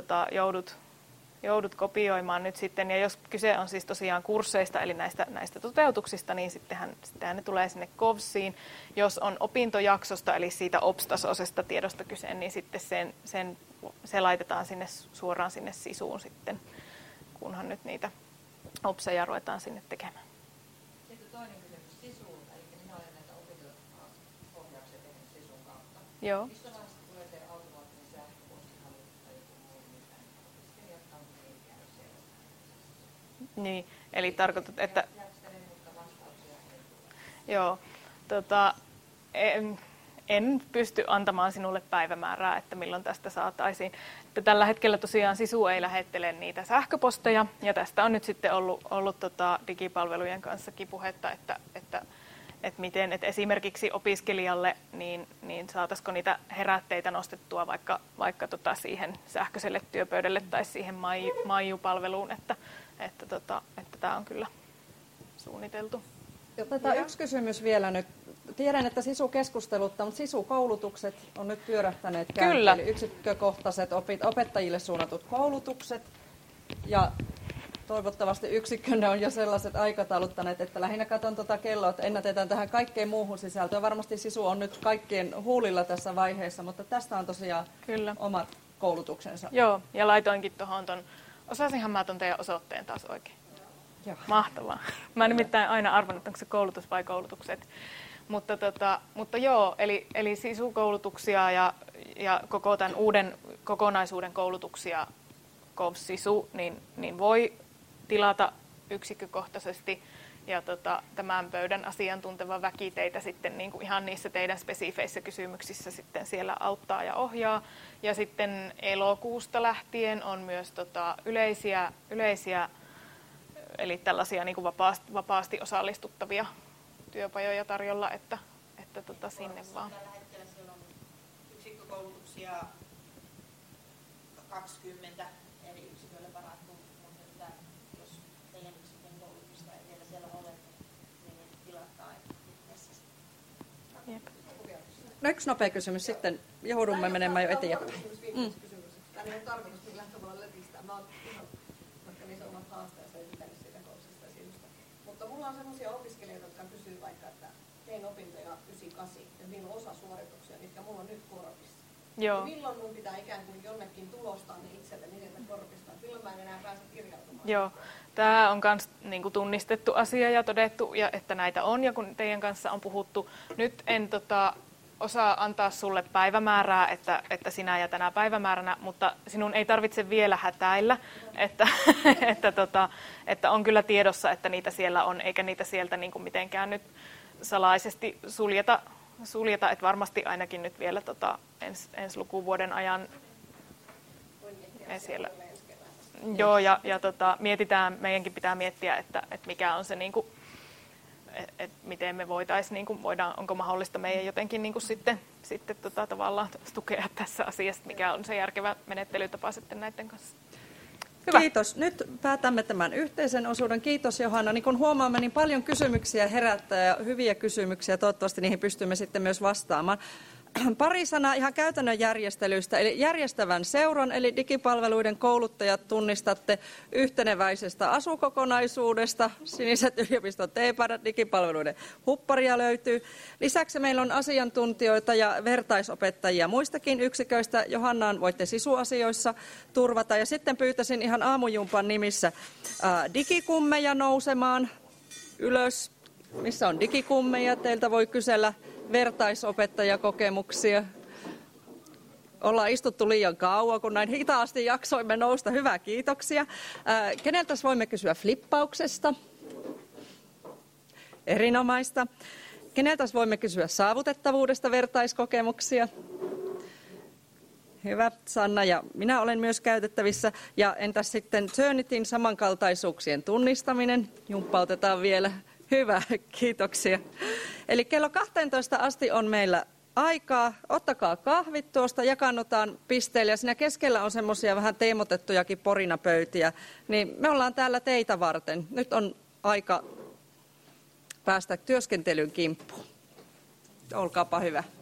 joudut kopioimaan nyt sitten, ja jos kyse on siis tosiaan kursseista, eli näistä toteutuksista, niin sittenhän ne tulee sinne KOVSiin. Jos on opintojaksosta, eli siitä OPS-tasoisesta tiedosta kyse, niin sitten se laitetaan suoraan sinne SISUun sitten, kunhan nyt niitä OPSeja ruvetaan sinne tekemään. Sitten toinen kysymys SISUlta, eli minä olen näitä opinto-ohjauksia tehnyt SISUn kautta. Joo. Missä vaiheessa tulee se automaattinen sähköpostihallinta tai joku muu, mitä opiskelijat on kehittänyt siellä? Niin, eli tarkoitat, että... Järjestelen, mutta vastauksia ei tule. Joo, en pysty antamaan sinulle päivämäärää, että milloin tästä saataisiin. Että tällä hetkellä tosiaan SISU ei lähettele niitä sähköposteja, ja tästä on nyt sitten ollut digipalvelujen kanssakin puhetta, että miten, että esimerkiksi opiskelijalle, niin saataisiko niitä herätteitä nostettua vaikka siihen sähköiselle työpöydälle tai siihen Maiju-palveluun, että tämä on kyllä suunniteltu. Otetaan yksi kysymys vielä nyt. Tiedän, että SISU keskusteluttaa, mutta SISU-koulutukset on nyt pyörähtäneet käyntiin. Eli yksikkökohtaiset opettajille suunnatut koulutukset. Ja toivottavasti yksikkönne on jo sellaiset aikatauluttaneet, että lähinnä katson kelloa, että ennätetään tähän kaikkeen muuhun sisältöön. Varmasti SISU on nyt kaikkien huulilla tässä vaiheessa, mutta tästä on tosiaan omat koulutuksensa. Joo, ja laitoinkin tuohon osasinhan mä ton teidän osoitteen taas oikein. Joo. Mahtavaa. Mä nimittäin aina arvan, että onko se koulutus vai koulutukset. Mutta joo, eli SISU-koulutuksia ja koko tämän uuden kokonaisuuden koulutuksia KOV-SISU, niin voi tilata yksikkökohtaisesti. Ja tämän pöydän asiantunteva väki teitä sitten niin kuin ihan niissä teidän spesifeissä kysymyksissä sitten siellä auttaa ja ohjaa. Ja sitten elokuusta lähtien on myös yleisiä eli tällaisia niin kuin vapaasti osallistuttavia työpajoja tarjolla, että sinne vaan. Tällä hetkellä siellä on yksikkökoulutuksia 20 eri yksiköille varattu, mutta jos teidän yksikön koulutusta ei vielä siellä ole, niin tilattaa itse. No yksi nopea kysymys, sitten joudumme menemään jo eteenpäin. Tämä ei ole tarkoitus millään tavalla lepistää. Mä oon ihan, vaikka niissä omat haasteensa ei pitänyt siitä koulutuksesta ja sinusta. Mutta mulla on sellaisia opiskelijoita, jotka kysyy vaikka, että tein opintoja 98 ja niillä on osa suorituksia, mitkä mulla on nyt korvissa. Joo. Milloin mun pitää ikään kuin jonnekin tulostaa ne itselleni niiltä korvista? Milloin mä en enää pääse kirjautumaan? Joo. Tämä on myös niin kuin tunnistettu asia ja todettu, että näitä on, ja kun teidän kanssa on puhuttu. Nyt en osaa antaa sulle päivämäärää, että sinä ja tänä päivämääränä, mutta sinun ei tarvitse vielä hätäillä, että on kyllä tiedossa, että niitä siellä on, eikä niitä sieltä niin kuin mitenkään nyt salaisesti suljeta, että varmasti ainakin nyt vielä ensi lukuvuoden ajan siellä. Joo, ja mietitään, meidänkin pitää miettiä, että mikä on se niinku, että miten me voitaisiin, niinku, onko mahdollista meidän jotenkin niinku sitten tavallaan tukea tässä asiassa, mikä on se järkevä menettelytapa sitten näiden kanssa. Hyvä. Kiitos. Nyt päätämme tämän yhteisen osuuden. Kiitos Johanna. Niin kuin huomaamme, niin paljon kysymyksiä herättää ja hyviä kysymyksiä. Toivottavasti niihin pystymme sitten myös vastaamaan. Pari sanaa ihan käytännön järjestelyistä, eli järjestävän seuran, eli digipalveluiden kouluttajat tunnistatte yhteneväisestä asukokonaisuudesta. Siniset yliopiston teepadat, digipalveluiden hupparia löytyy. Lisäksi meillä on asiantuntijoita ja vertaisopettajia muistakin yksiköistä. Johannaan voitte SISU-asioissa turvata. Ja sitten pyytäisin ihan aamujumpan nimissä digikummeja nousemaan ylös. Missä on digikummeja? Teiltä voi kysellä vertaisopettajakokemuksia. Ollaan istuttu liian kauan, kun näin hitaasti jaksoimme nousta. Hyvä, kiitoksia. Keneltä voimme kysyä flippauksesta? Erinomaista. Keneltä voimme kysyä saavutettavuudesta vertaiskokemuksia? Hyvä, Sanna ja minä olen myös käytettävissä. Ja entäs sitten Turnitin samankaltaisuuksien tunnistaminen? Jumppautetaan vielä. Hyvä, kiitoksia. Eli kello 12 asti on meillä aikaa. Ottakaa kahvit tuosta, jakannutaan pisteille. Ja siinä keskellä on semmoisia vähän teemotettujakin porinapöytiä. Niin me ollaan täällä teitä varten. Nyt on aika päästä työskentelyn kimppuun. Olkaapa hyvä.